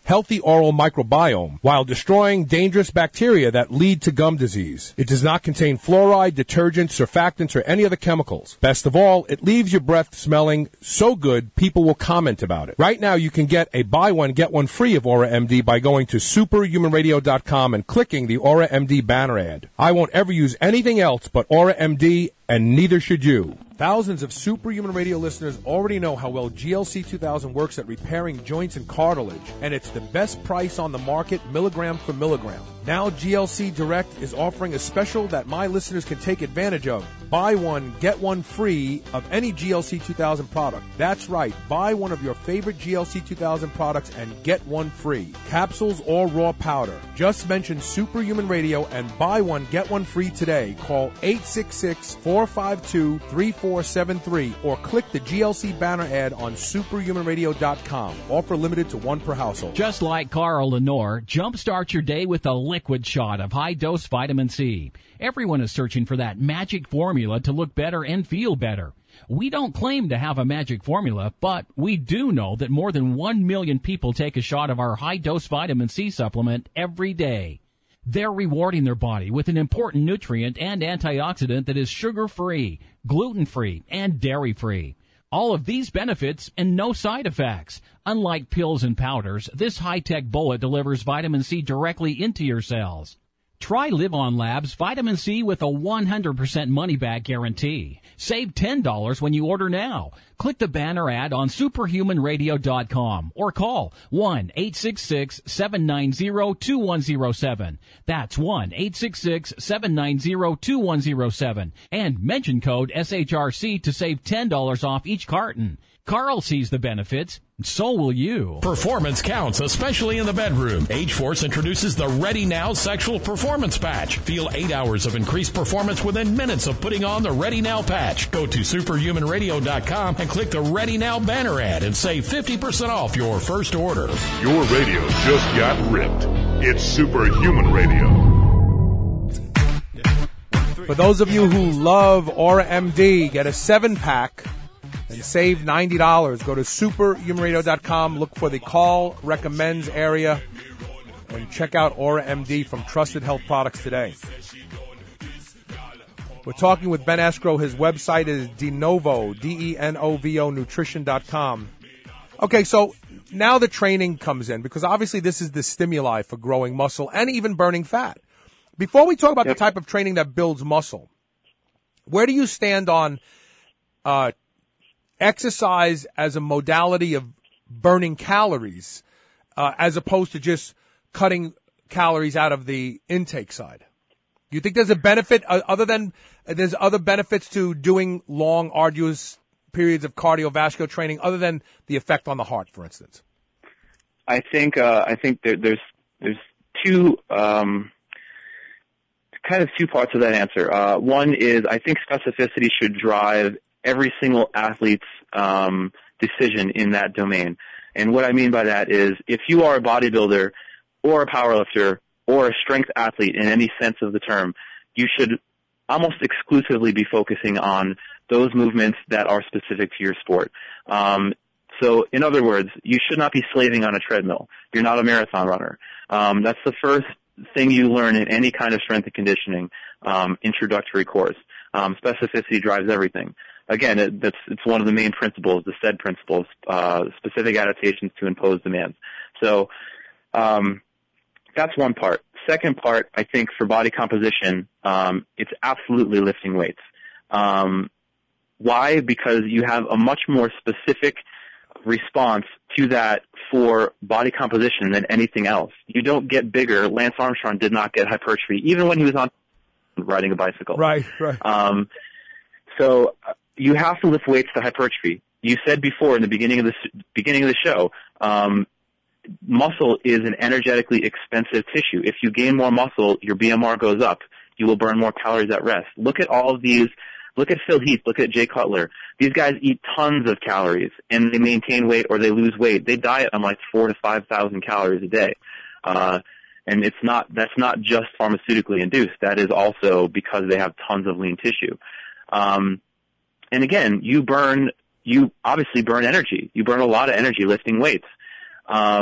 healthy oral microbiome while destroying dangerous bacteria that lead to gum disease. It does not contain fluoride, detergents, surfactants, or any other chemicals. Best of all, it leaves your breath smelling so good people will comment about it. Right now, you can get a buy one, get one free of Aura M D by going to superhuman radio dot com and clicking the Aura M D banner ad. I won't ever use anything else but Aura M D, and neither should you. Thousands of Superhuman Radio listeners already know how well G L C two thousand works at repairing joints and cartilage, and it's the best price on the market, milligram for milligram. Now G L C Direct is offering a special that my listeners can take advantage of. Buy one, get one free of any G L C two thousand product. That's right, buy one of your favorite G L C two thousand products and get one free. Capsules or raw powder. Just mention Superhuman Radio and buy one, get one free today. Call eight six six, four five two, three four seven three or click the G L C banner ad on superhuman radio dot com. Offer limited to one per household. Just like Carl Lenore, jumpstart your day with a liquid shot of high-dose vitamin C. Everyone is searching for that magic formula to look better and feel better. We don't claim to have a magic formula, but we do know that more than one million people take a shot of our high-dose vitamin C supplement every day. They're rewarding their body with an important nutrient and antioxidant that is sugar-free, gluten-free, and dairy-free. All of these benefits and no side effects. Unlike pills and powders, this high-tech bullet delivers vitamin C directly into your cells. Try Live On Labs Vitamin C with a one hundred percent money-back guarantee. Save ten dollars when you order now. Click the banner ad on superhuman radio dot com or call one eight six six, seven nine zero, two one zero seven. That's one eight six six, seven nine zero, two one zero seven. And mention code S H R C to save ten dollars off each carton. Carl sees the benefits, so will you. Performance counts, especially in the bedroom. H-Force introduces the Ready Now Sexual Performance Patch. Feel eight hours of increased performance within minutes of putting on the Ready Now patch. Go to superhuman radio dot com and click the Ready Now banner ad and save fifty percent off your first order. Your radio just got ripped. It's Superhuman Radio. For those of you who love Aura M D, get a seven-pack and save ninety dollars. Go to superhuman radio dot com, look for the Call Recommends area, and check out Aura M D from Trusted Health Products today. We're talking with Ben Escrow. His website is Denovo, D E N O V O, nutrition dot com. Okay, so now the training comes in, because obviously this is the stimuli for growing muscle and even burning fat. Before we talk about yep. the type of training that builds muscle, where do you stand on uh exercise as a modality of burning calories, uh, as opposed to just cutting calories out of the intake side? You think there's a benefit uh, other than uh, there's other benefits to doing long, arduous periods of cardiovascular training other than the effect on the heart, for instance? I think uh, I think there, there's there's two um, kind of two parts of that answer. Uh, one is I think specificity should drive every single athlete's um, decision in that domain. And what I mean by that is if you are a bodybuilder or a powerlifter or a strength athlete in any sense of the term, you should almost exclusively be focusing on those movements that are specific to your sport. Um, so in other words, you should not be slaving on a treadmill. You're not a marathon runner. Um, that's the first thing you learn in any kind of strength and conditioning um, introductory course. Um, specificity drives everything. Again, it, that's, it's one of the main principles, the SAID principles, uh, specific adaptations to impose demands. So um, that's one part. Second part, I think for body composition, um, it's absolutely lifting weights. Um, why? Because you have a much more specific response to that for body composition than anything else. You don't get bigger. Lance Armstrong did not get hypertrophy, even when he was on riding a bicycle. Right, right. Um, so you have to lift weights to hypertrophy. You said before in the beginning of the beginning of the show, um, muscle is an energetically expensive tissue. If you gain more muscle, your B M R goes up. You will burn more calories at rest. Look at all of these. Look at Phil Heath. Look at Jay Cutler. These guys eat tons of calories, and they maintain weight or they lose weight. They diet on like four to five thousand calories a day, uh, and it's not. That's not just pharmaceutically induced. That is also because they have tons of lean tissue. Um, and again, you burn. You obviously burn energy. You burn a lot of energy lifting weights. Um,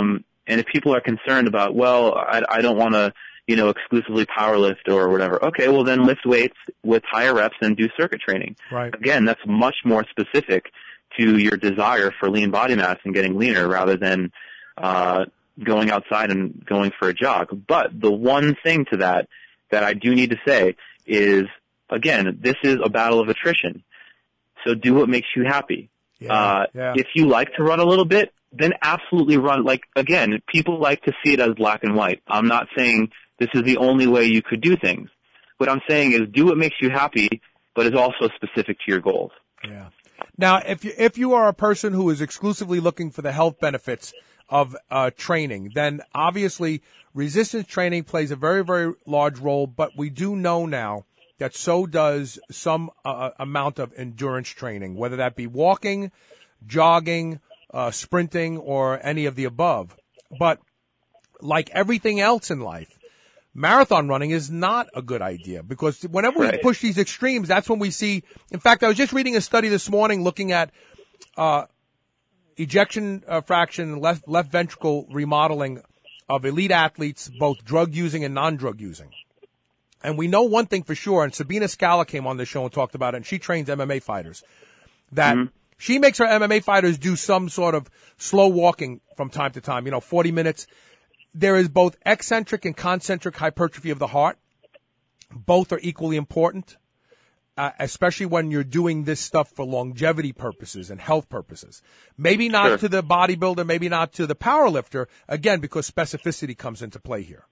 and if people are concerned about, well, I, I don't want to, you know, exclusively power lift or whatever, okay, well then lift weights with higher reps and do circuit training. Right. Again, that's much more specific to your desire for lean body mass and getting leaner rather than uh, going outside and going for a jog. But the one thing to that that I do need to say is, again, this is a battle of attrition. So do what makes you happy. Yeah, uh, yeah. If you like to run a little bit, then absolutely run. Like, again, people like to see it as black and white. I'm not saying this is the only way you could do things. What I'm saying is do what makes you happy, but is also specific to your goals. Yeah. Now, if you, if you are a person who is exclusively looking for the health benefits of uh, training, then obviously resistance training plays a very, very large role, but we do know now that so does some uh, amount of endurance training, whether that be walking, jogging, uh, sprinting, or any of the above. But like everything else in life, marathon running is not a good idea because whenever we Right. push these extremes, that's when we see. In fact, I was just reading a study this morning looking at uh, ejection uh, fraction, left left ventricle remodeling of elite athletes, both drug using and non-drug using. And we know one thing for sure, and Sabina Scala came on the show and talked about it, and she trains M M A fighters, that Mm-hmm. she makes her M M A fighters do some sort of slow walking from time to time, you know, forty minutes. There is both eccentric and concentric hypertrophy of the heart. Both are equally important, uh, especially when you're doing this stuff for longevity purposes and health purposes. Maybe not Sure. to the bodybuilder, maybe not to the power lifter, again, because specificity comes into play here.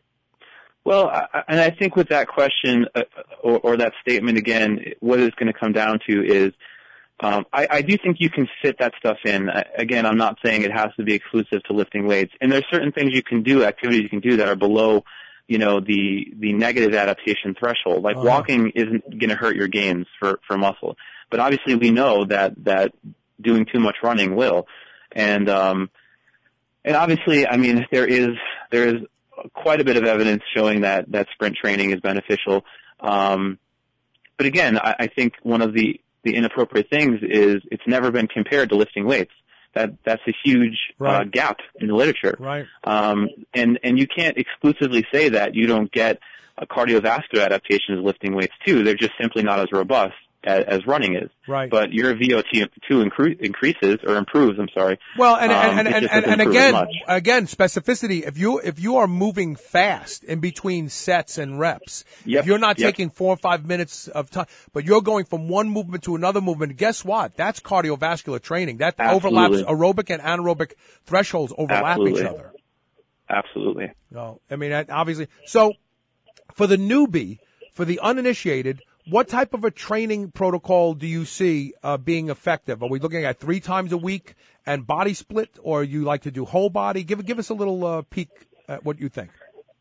Well, I, and I think with that question uh, or, or that statement again, what it's going to come down to is um, I, I do think you can fit that stuff in. I, again, I'm not saying it has to be exclusive to lifting weights, and there's certain things you can do, activities you can do that are below, you know, the the negative adaptation threshold. Like Uh-huh. walking isn't going to hurt your gains for for muscle, but obviously we know that that doing too much running will, and um, and obviously, I mean, there is there is. quite a bit of evidence showing that, that sprint training is beneficial. Um, but again, I, I think one of the, the inappropriate things is it's never been compared to lifting weights. That, that's a huge Right. uh, gap in the literature. Right. Um, and, and you can't exclusively say that you don't get a cardiovascular adaptation as lifting weights too. They're just simply not as robust as, as running is. Right. But your V O T two incre- increases or improves, I'm sorry. Well, and Um, and, it and, just and, doesn't and improve as again, much. again, specificity. If you if you are moving fast in between sets and reps, Yep, if you're not yep. taking four or five minutes of time, but you're going from one movement to another movement, guess what? That's cardiovascular training. That overlaps Absolutely. aerobic and anaerobic thresholds overlap Absolutely. each other. Absolutely. No, I mean, that- obviously. So, for the newbie, for the uninitiated, what type of a training protocol do you see uh, being effective? Are we looking at three times a week and body split, or you like to do whole body? Give give us a little uh, peek at what you think.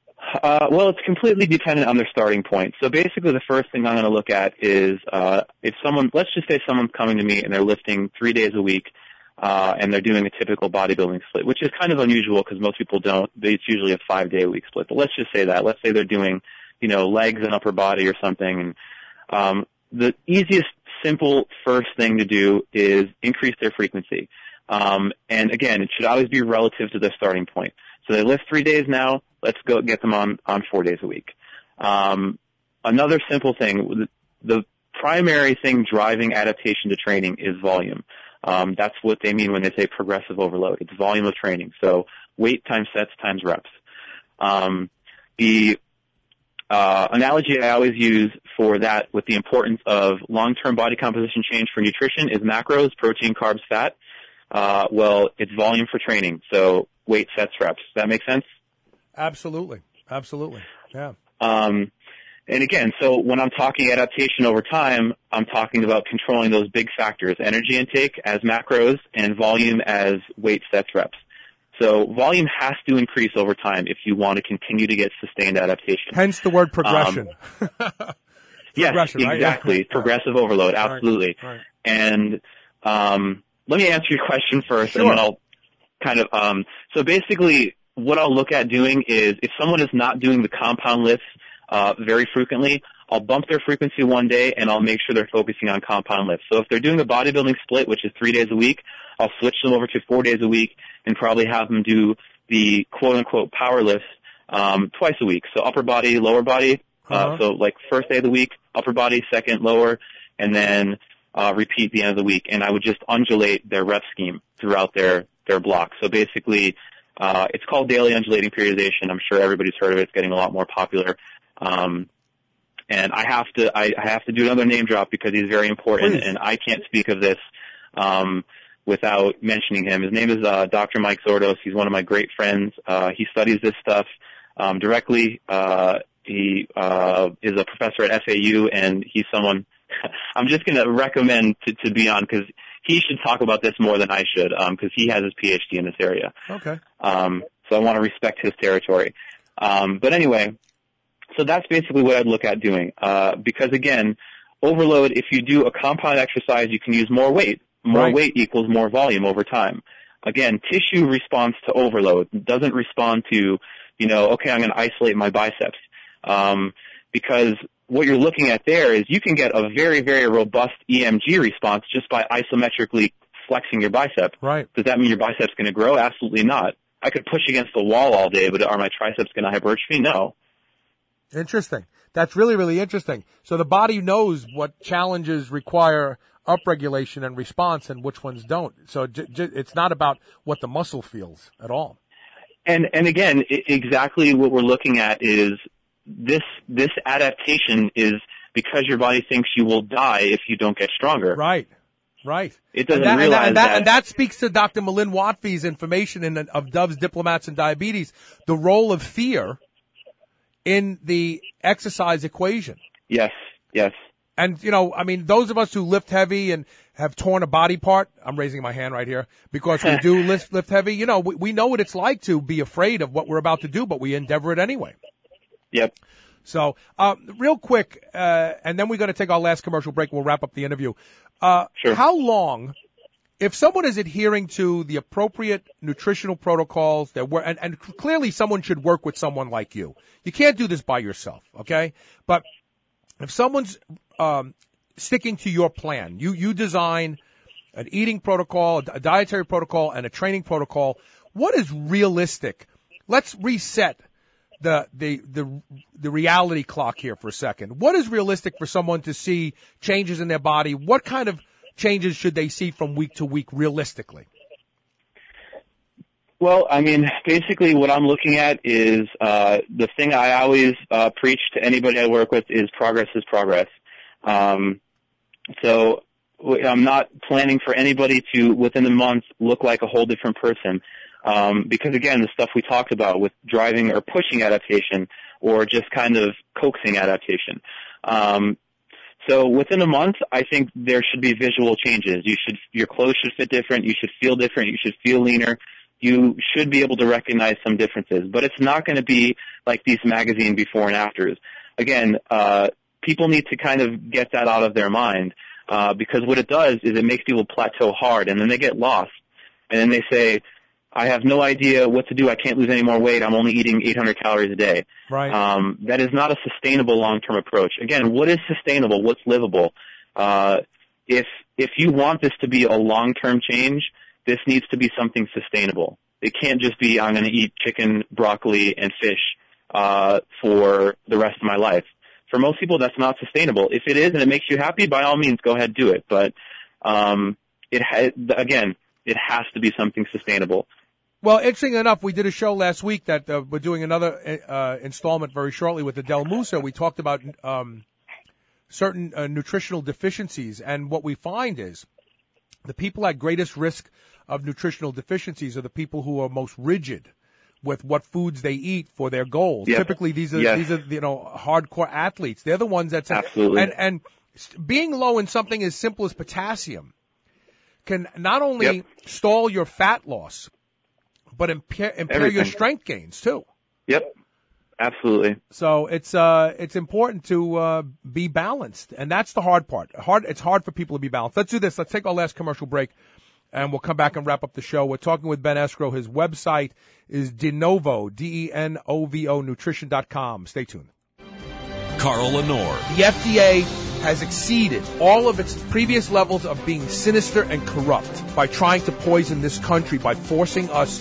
Uh, well, it's completely dependent on their starting point. So basically the first thing I'm going to look at is uh, if someone, let's just say someone's coming to me and they're lifting three days a week uh, and they're doing a typical bodybuilding split, which is kind of unusual because most people don't. It's usually a five-day-a-week split. But let's just say that. Let's say they're doing, you know, legs and upper body or something. And um, the easiest, simple first thing to do is increase their frequency. Um, and again, it should always be relative to their starting point. So they lift three days now. Let's go get them on, on four days a week. Um, another simple thing, the primary thing driving adaptation to training is volume. Um, that's what they mean when they say progressive overload. It's volume of training. So weight times sets times reps. Um, the uh, analogy I always use for that with the importance of long-term body composition change for nutrition is macros, protein, carbs, fat. Uh, well, it's volume for training. So weight, sets, reps. Does that make sense? Absolutely, absolutely, yeah. Um, and again, so when I'm talking adaptation over time, I'm talking about controlling those big factors, energy intake as macros and volume as weight, sets, reps. So volume has to increase over time if you want to continue to get sustained adaptation. Hence the word progression. Um, yes, Progression, right? exactly. Yeah. Progressive overload, absolutely. Right, right. And um, let me answer your question first, Sure. and then I'll kind of um, – so basically what I'll look at doing is if someone is not doing the compound lifts uh, very frequently, I'll bump their frequency one day, and I'll make sure they're focusing on compound lifts. So if they're doing a bodybuilding split, which is three days a week, I'll switch them over to four days a week and probably have them do the quote-unquote power lifts um, twice a week. So upper body, lower body. Uh, Uh-huh. So like first day of the week, upper body, second, lower, and then uh, repeat the end of the week. And I would just undulate their rep scheme throughout their, their block. So basically, uh, it's called daily undulating periodization. I'm sure everybody's heard of it. It's getting a lot more popular. Um, and I have to, I, I have to do another name drop because he's very important, Please. and I can't speak of this um, without mentioning him. His name is uh, Doctor Mike Zordos. He's one of my great friends. Uh, he studies this stuff um, directly. Uh, he uh, is a professor at F A U, and he's someone I'm just going to recommend to, to be on because he should talk about this more than I should because um, he has his P H D in this area. Okay. Um, so I want to respect his territory. Um, but anyway, so that's basically what I'd look at doing uh, because, again, overload, if you do a compound exercise, you can use more weight. More Right. weight equals more volume over time. Again, tissue responds to overload. It doesn't respond to, you know, okay, I'm going to isolate my biceps. Um, because what you're looking at there is you can get a very, very robust E M G response just by isometrically flexing your bicep. Right. Does that mean your bicep's going to grow? Absolutely not. I could push against the wall all day, but are my triceps going to hypertrophy? No. Interesting. That's really, really interesting. So the body knows what challenges require upregulation and response and which ones don't. So j- j- it's not about what the muscle feels at all. And and again, I- exactly what we're looking at is this this adaptation is because your body thinks you will die if you don't get stronger. Right. Right. It doesn't and that, realize and that, that. And that speaks to Doctor Malin Watfie's information in of Dove's Diplomats and Diabetes, the role of fear in the exercise equation. Yes, yes. And, you know, I mean, those of us who lift heavy and have torn a body part, I'm raising my hand right here, because we do lift, lift heavy, you know, we, we know what it's like to be afraid of what we're about to do, but we endeavor it anyway. Yep. So, uh, real quick, uh, and then we're going to take our last commercial break. We'll wrap up the interview. Uh, Sure. How long, if someone is adhering to the appropriate nutritional protocols, that were, and, and clearly someone should work with someone like you. You can't do this by yourself, okay? But if someone's um, sticking to your plan, you you design an eating protocol, a dietary protocol, and a training protocol. What is realistic? Let's reset the the the the reality clock here for a second. What is realistic for someone to see changes in their body? What kind of changes should they see from week to week realistically? Well, I mean, basically what I'm looking at is uh, the thing I always uh, preach to anybody I work with is progress is progress. Um, so I'm not planning for anybody to, within a month, look like a whole different person. Um, because, again, the stuff we talked about with driving or pushing adaptation or just kind of coaxing adaptation. Um, so within a month, I think there should be visual changes. You should, your clothes should fit different. You should feel different. You should feel leaner. You should be able to recognize some differences. But it's not going to be like these magazine before and afters. Again, uh, people need to kind of get that out of their mind uh, because what it does is it makes people plateau hard, and then they get lost. And then they say, I have no idea what to do. I can't lose any more weight. I'm only eating eight hundred calories a day. Right. Um, that is not a sustainable long-term approach. Again, what is sustainable? What's livable? Uh, if if you want this to be a long-term change, this needs to be something sustainable. It can't just be I'm going to eat chicken, broccoli, and fish uh, for the rest of my life. For most people, that's not sustainable. If it is and it makes you happy, by all means, go ahead and do it. But um, it ha- again, it has to be something sustainable. Well, interesting enough, we did a show last week that uh, we're doing another uh, installment very shortly with Adele Musa. We talked about um, certain uh, nutritional deficiencies, and what we find is the people at greatest risk of nutritional deficiencies are the people who are most rigid with what foods they eat for their goals. Yep. Typically, these are Yes. these are you know hardcore athletes. They're the ones that say, Absolutely. and and being low in something as simple as potassium can not only Yep. stall your fat loss, but impair, impair your Everything. strength gains too. Yep, absolutely. So it's uh it's important to uh be balanced, and that's the hard part. Hard it's hard for people to be balanced. Let's do this. Let's take our last commercial break, and we'll come back and wrap up the show. We're talking with Ben Escrow. His website is Denovo, D E N O V O, nutrition dot com. Stay tuned. Carl Lenore. The F D A has exceeded all of its previous levels of being sinister and corrupt by trying to poison this country by forcing us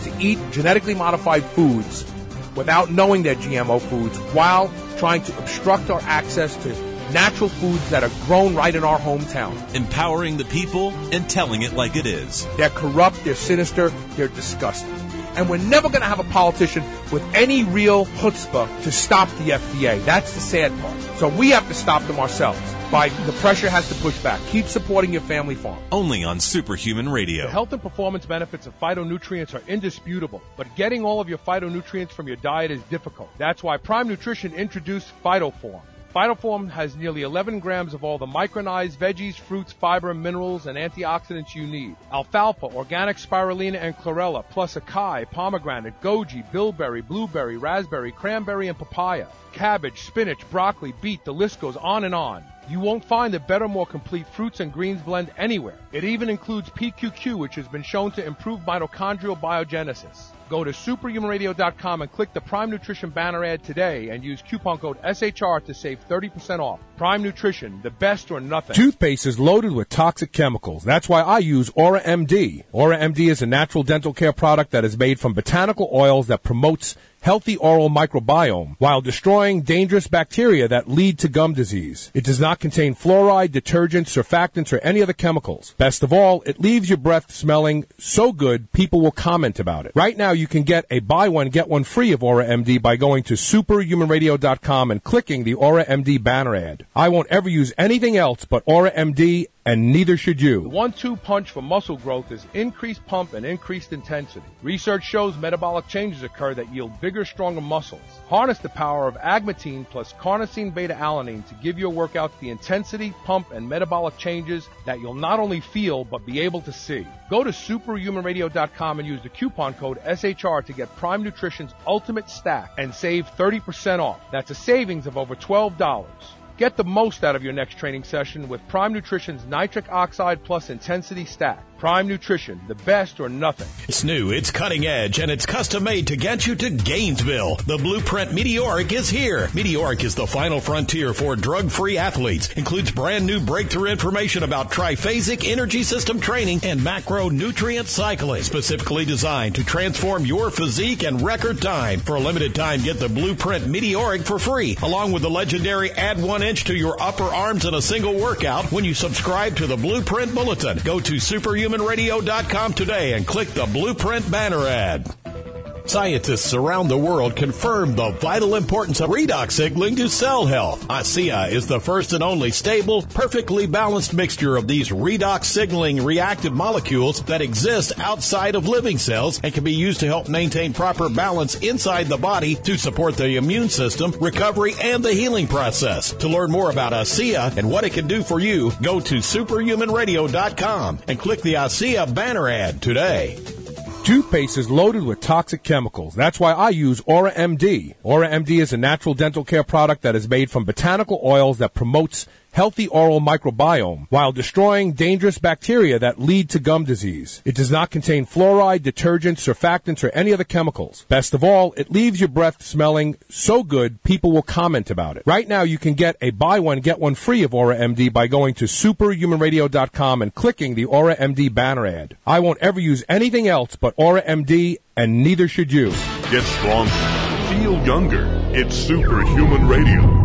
to eat genetically modified foods without knowing they're G M O foods while trying to obstruct our access to natural foods that are grown right in our hometown. Empowering the people and telling it like it is. They're corrupt, they're sinister, they're disgusting. And we're never going to have a politician with any real chutzpah to stop the F D A. That's the sad part. So we have to stop them ourselves. By the pressure has to push back. Keep supporting your family farm. Only on Superhuman Radio. The health and performance benefits of phytonutrients are indisputable, but getting all of your phytonutrients from your diet is difficult. That's why Prime Nutrition introduced PhytoForm. PhytoForm has nearly eleven grams of all the micronized veggies, fruits, fiber, minerals, and antioxidants you need. Alfalfa, organic spirulina, and chlorella, plus acai, pomegranate, goji, bilberry, blueberry, raspberry, cranberry, and papaya. Cabbage, spinach, broccoli, beet, the list goes on and on. You won't find a better, more complete fruits and greens blend anywhere. It even includes P Q Q, which has been shown to improve mitochondrial biogenesis. Go to superhuman radio dot com and click the Prime Nutrition banner ad today and use coupon code S H R to save thirty percent off. Prime Nutrition, the best or nothing. Toothpaste is loaded with toxic chemicals. That's why I use Aura M D. Aura M D is a natural dental care product that is made from botanical oils that promotes healthy oral microbiome while destroying dangerous bacteria that lead to gum disease. It does not contain fluoride, detergents, surfactants, or any other chemicals. Best of all, it leaves your breath smelling so good people will comment about it. Right now, you can get a buy one, get one free of Aura M D by going to superhuman radio dot com and clicking the Aura M D banner ad. I won't ever use anything else but Aura M D, and neither should you. The one two punch for muscle growth is increased pump and increased intensity. Research shows metabolic changes occur that yield bigger, stronger muscles. Harness the power of agmatine plus carnosine beta-alanine to give your workouts the intensity, pump, and metabolic changes that you'll not only feel but be able to see. Go to superhuman radio dot com and use the coupon code S H R to get Prime Nutrition's Ultimate Stack and save thirty percent off. That's a savings of over twelve dollars. Get the most out of your next training session with Prime Nutrition's Nitric Oxide Plus Intensity Stack. Prime Nutrition, the best or nothing. It's new, it's cutting edge, and it's custom made to get you to Gainesville. The Blueprint Meteoric is here. Meteoric is the final frontier for drug-free athletes. Includes brand new breakthrough information about triphasic energy system training and macronutrient cycling, specifically designed to transform your physique and record time. For a limited time, get the Blueprint Meteoric for free, along with the legendary Add One Inch to Your Upper Arms in a Single Workout when you subscribe to the Blueprint Bulletin. Go to superhuman radio dot com today and click the Blueprint banner ad. Scientists around the world confirm the vital importance of redox signaling to cell health. ASEA is the first and only stable, perfectly balanced mixture of these redox signaling reactive molecules that exist outside of living cells and can be used to help maintain proper balance inside the body to support the immune system, recovery, and the healing process. To learn more about ASEA and what it can do for you, go to superhuman radio dot com and click the ASEA banner ad today. Toothpaste is loaded with toxic chemicals. That's why I use Aura M D. Aura M D is a natural dental care product that is made from botanical oils that promotes healthy oral microbiome while destroying dangerous bacteria that lead to gum disease. It does not contain fluoride, detergents, surfactants, or any other chemicals. Best of all, it leaves your breath smelling so good people will comment about it. Right now, you can get a buy one, get one free of Aura M D by going to superhuman radio dot com and clicking the Aura M D banner ad. I won't ever use anything else but Aura M D, and neither should you. Get stronger. Feel younger. It's Superhuman Radio.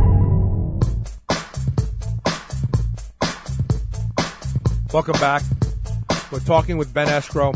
Welcome back. We're talking with Ben Escrow.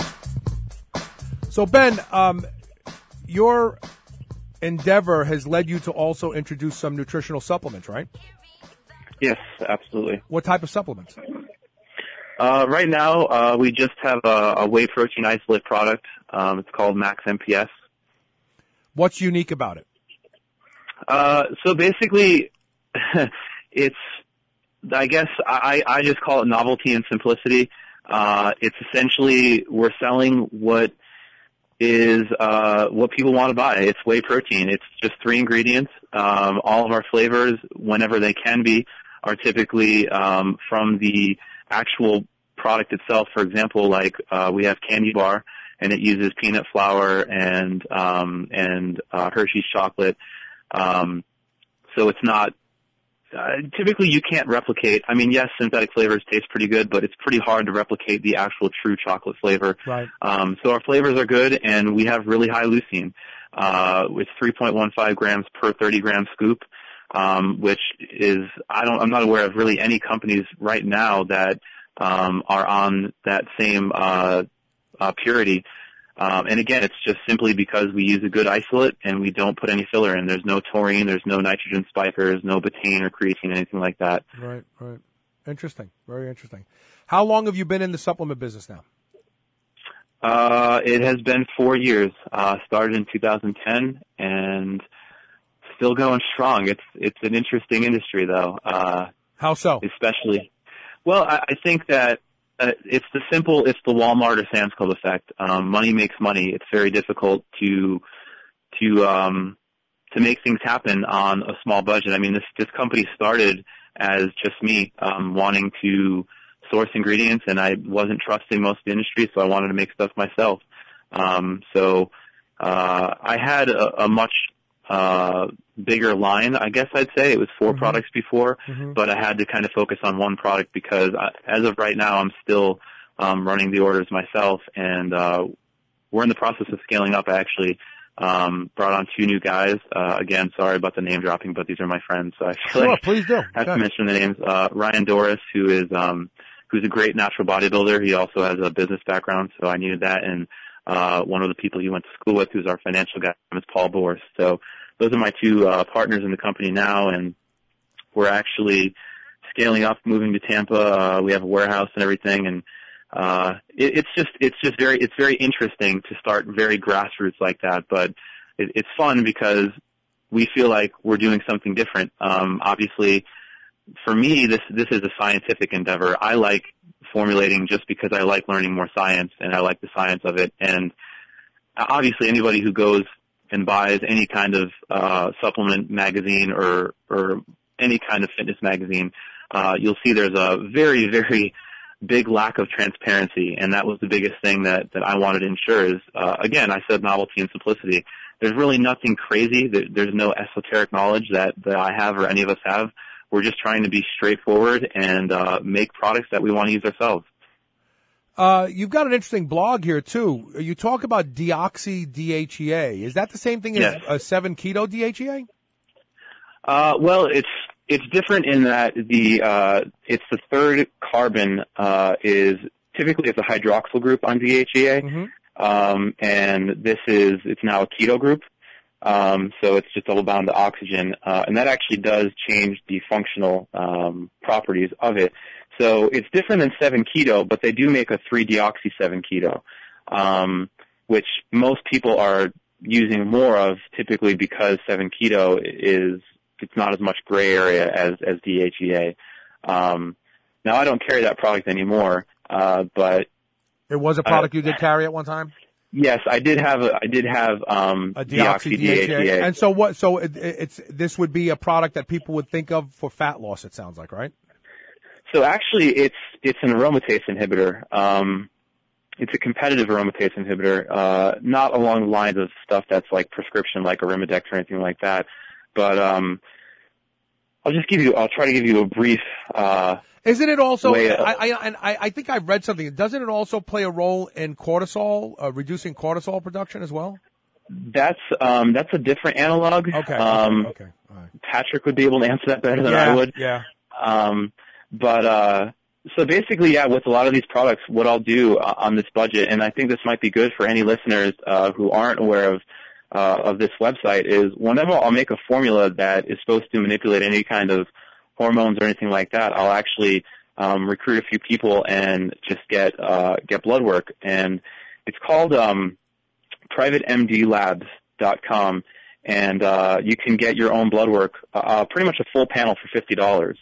So, Ben, um, your endeavor has led you to also introduce some nutritional supplements, right? Yes, absolutely. What type of supplements? Uh, right now, uh, we just have a, a whey protein isolate product. Um, it's called Max M P S. What's unique about it? Uh, so basically, it's, I guess I, I just call it novelty and simplicity. Uh, it's essentially we're selling what is uh, what people want to buy. It's whey protein. It's just three ingredients. Um, all of our flavors, whenever they can be, are typically um, from the actual product itself. For example, like uh, we have Candy Bar, and it uses peanut flour and um, and uh, Hershey's chocolate. Um, so it's not Uh, typically, you can't replicate. I mean, yes, synthetic flavors taste pretty good, but it's pretty hard to replicate the actual true chocolate flavor. Right. Um, so our flavors are good, and we have really high leucine, uh, with three point one five grams per thirty gram scoop, um, which is I don't I'm not aware of really any companies right now that um, are on that same uh, uh, purity. Um, and again, it's just simply because we use a good isolate and we don't put any filler in. There's no taurine, there's no nitrogen spikers, no betaine or creatine, anything like that. Right, right. Interesting. Very interesting. How long have you been in the supplement business now? Uh, it has been four years. Uh, started in two thousand ten and still going strong. It's it's an interesting industry, though. Uh, How so? Especially, well, I, I think that. Uh, it's the simple, it's the Walmart or Sam's Club effect. Um, money makes money. It's very difficult to, to, um, to make things happen on a small budget. I mean, this, this company started as just me, um, wanting to source ingredients, and I wasn't trusting most of the industry, so I wanted to make stuff myself. Um, so, uh, I had a, a much, uh, bigger line, I guess I'd say. It was four mm-hmm. products before, mm-hmm. but I had to kind of focus on one product because I, as of right now, I'm still um, running the orders myself, and uh, we're in the process of scaling up. I actually um, brought on two new guys. Uh, again, sorry about the name dropping, but these are my friends, so I feel sure, like please do. I have to mention the names. Uh, Ryan Doris, who is um, who's a great natural bodybuilder. He also has a business background, so I needed that. And uh, one of the people he went to school with, who's our financial guy, is Paul Bors. So those are my two uh, partners in the company now, and we're actually scaling up, moving to Tampa. Uh, we have a warehouse and everything, and uh, it, it's just it's just very it's very interesting to start very grassroots like that. But it, it's fun because we feel like we're doing something different. Um, obviously, for me, this this is a scientific endeavor. I like formulating just because I like learning more science, and I like the science of it. And obviously, anybody who goes and buys any kind of uh, supplement magazine or or any kind of fitness magazine, uh, you'll see there's a very, very big lack of transparency, and that was the biggest thing that, that I wanted to ensure is, uh, again, I said novelty and simplicity. There's really nothing crazy. There's no esoteric knowledge that, that I have or any of us have. We're just trying to be straightforward and uh, make products that we want to use ourselves. Uh, you've got an interesting blog here, too. You talk about deoxy D H E A. Is that the same thing as yes. a seven keto D H E A? Uh, well, it's it's different in that the uh, it's the third carbon uh, is typically it's a hydroxyl group on D H E A, mm-hmm. um, and this is it's now a keto group. Um, so it's just double bound to oxygen, uh, and that actually does change the functional um, properties of it. So it's different than seven keto, but they do make a three deoxy seven keto, um, which most people are using more of typically because seven keto is, it's not as much gray area as, as D H E A. Um, now I don't carry that product anymore, uh, but. It was a product uh, you did carry at one time? Yes, I did have a, I did have, um, a deoxy, deoxy D H E A. D H E A. And so what, so it, it's, this would be a product that people would think of for fat loss, it sounds like, right? So actually, it's it's an aromatase inhibitor. Um, it's a competitive aromatase inhibitor, uh, not along the lines of stuff that's like prescription, like Arimidex or anything like that. But um, I'll just give you. I'll try to give you a brief. Uh, Isn't it also? Way of, I, I and I, I think I've read something. Doesn't it also play a role in cortisol, uh, reducing cortisol production as well? That's um, that's a different analog. Okay. Um, okay. okay. All right. Patrick would be able to answer that better than yeah, I would. Yeah. Um, But, uh, so basically, yeah, with a lot of these products, what I'll do uh, on this budget, and I think this might be good for any listeners, uh, who aren't aware of, uh, of this website, is whenever I'll make a formula that is supposed to manipulate any kind of hormones or anything like that, I'll actually, um, recruit a few people and just get, uh, get blood work. And it's called, um, private M D labs dot com, and, uh, you can get your own blood work, uh, pretty much a full panel for fifty dollars.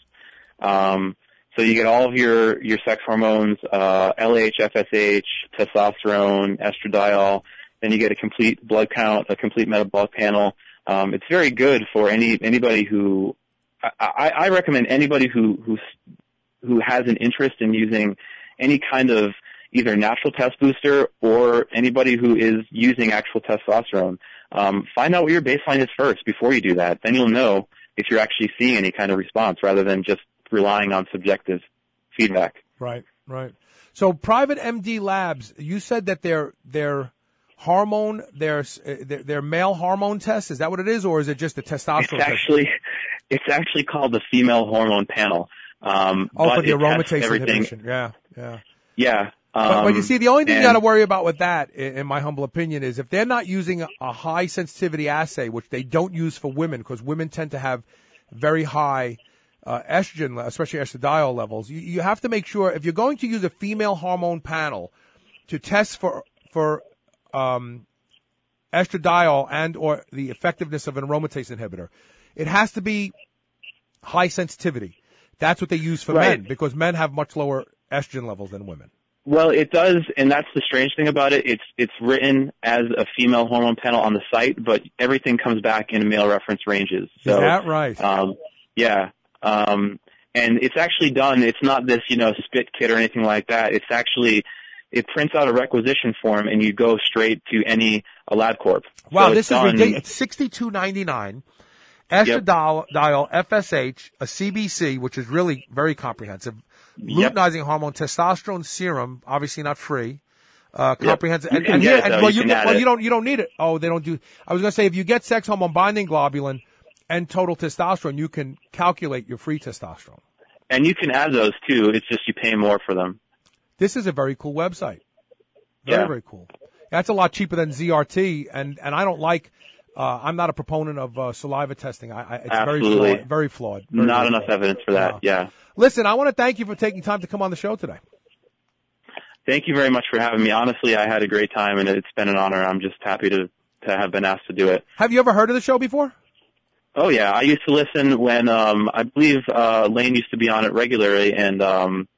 Um, so you get all of your, your sex hormones, uh, L H, F S H, testosterone, estradiol, then you get a complete blood count, a complete metabolic panel. Um, it's very good for any, anybody who, I, I, I recommend anybody who, who's, who has an interest in using any kind of either natural test booster or anybody who is using actual testosterone. Um, find out what your baseline is first before you do that. Then you'll know if you're actually seeing any kind of response rather than just relying on subjective feedback. Right, right. So Private M D Labs, you said that their their hormone, their their, their male hormone test, is that what it is, or is it just a testosterone it's test? Actually, it's actually called the female hormone panel. Um, oh, but for the it aromatase everything. inhibition. Yeah, yeah. Yeah. Um, but, but you see, the only thing and, you got to worry about with that, in, in my humble opinion, is if they're not using a, a high sensitivity assay, which they don't use for women, because women tend to have very high uh, estrogen, especially estradiol levels. You, you have to make sure if you're going to use a female hormone panel to test for for um, estradiol and or the effectiveness of an aromatase inhibitor, it has to be high sensitivity. That's what they use for right. men, because men have much lower estrogen levels than women. Well, it does, and that's the strange thing about it. It's it's written as a female hormone panel on the site, but everything comes back in male reference ranges. So, is that right? Um, yeah, um, and it's actually done. It's not this, you know, spit kit or anything like that. It's actually it prints out a requisition form, and you go straight to any a LabCorp. Wow, so this is ridiculous. It's sixty-two ninety-nine. Estradiol, yep. F S H, a C B C, which is really very comprehensive. Yep. Luteinizing hormone, testosterone serum, obviously not free. Uh, comprehensive. Yep. And, and here, it, and, though. well, you, you, can well, it. you don't, you don't need it. Oh, they don't do. I was going to say, if you get sex hormone binding globulin and total testosterone, you can calculate your free testosterone. And you can add those too. It's just you pay more for them. This is a very cool website. Very, yeah. very cool. That's a lot cheaper than Z R T, and, and I don't like. Uh, I'm not a proponent of uh, saliva testing. I, I, it's Absolutely. very flawed. Very flawed. Very, not very enough flawed. evidence for that. No. Yeah. Listen, I want to thank you for taking time to come on the show today. Thank you very much for having me. Honestly, I had a great time, and it's been an honor. I'm just happy to, to have been asked to do it. Have you ever heard of the show before? Oh, yeah. I used to listen when um, I believe uh, Lane used to be on it regularly, and um,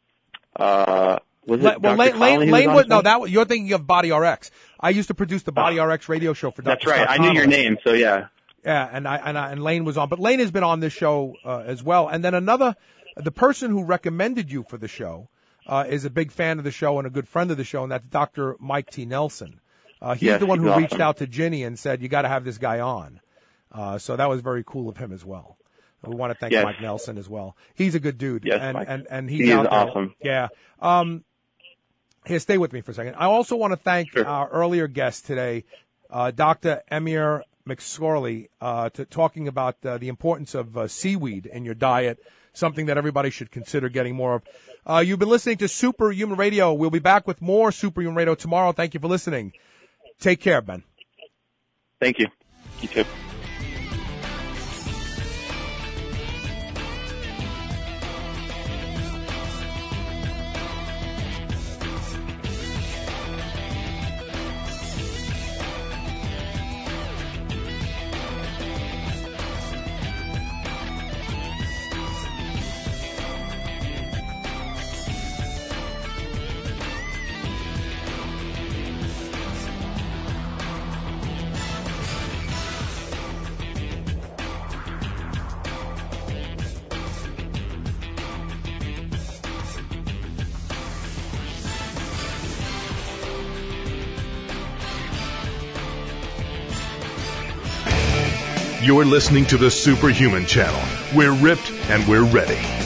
uh, was it La- well, Doctor Lane, Lane, Lane was was, no, that you're thinking of Body R X. I used to produce the Body oh. R X radio show for Doctor That's right. Scott I knew your Connelly. name, so yeah. Yeah, and I and I, and Lane was on, but Lane has been on this show uh, as well. And then another, the person who recommended you for the show uh, is a big fan of the show and a good friend of the show, and that's Doctor Mike T. Nelson. Uh, he's yes, the one who awesome. reached out to Ginny and said, you got to have this guy on. Uh, so that was very cool of him as well. We want to thank yes. Mike Nelson as well. He's a good dude. Yes, and, Mike. and, and he's he out is there. awesome. Yeah. Um, here, stay with me for a second. I also want to thank sure. our earlier guest today, uh, Doctor Emir McSorley, uh, to talking about uh, the importance of uh, seaweed in your diet, something that everybody should consider getting more of. Uh, you've been listening to Superhuman Radio. We'll be back with more Superhuman Radio tomorrow. Thank you for listening. Take care, Ben. Thank you. You too. You're listening to the Superhuman Channel. We're ripped and we're ready.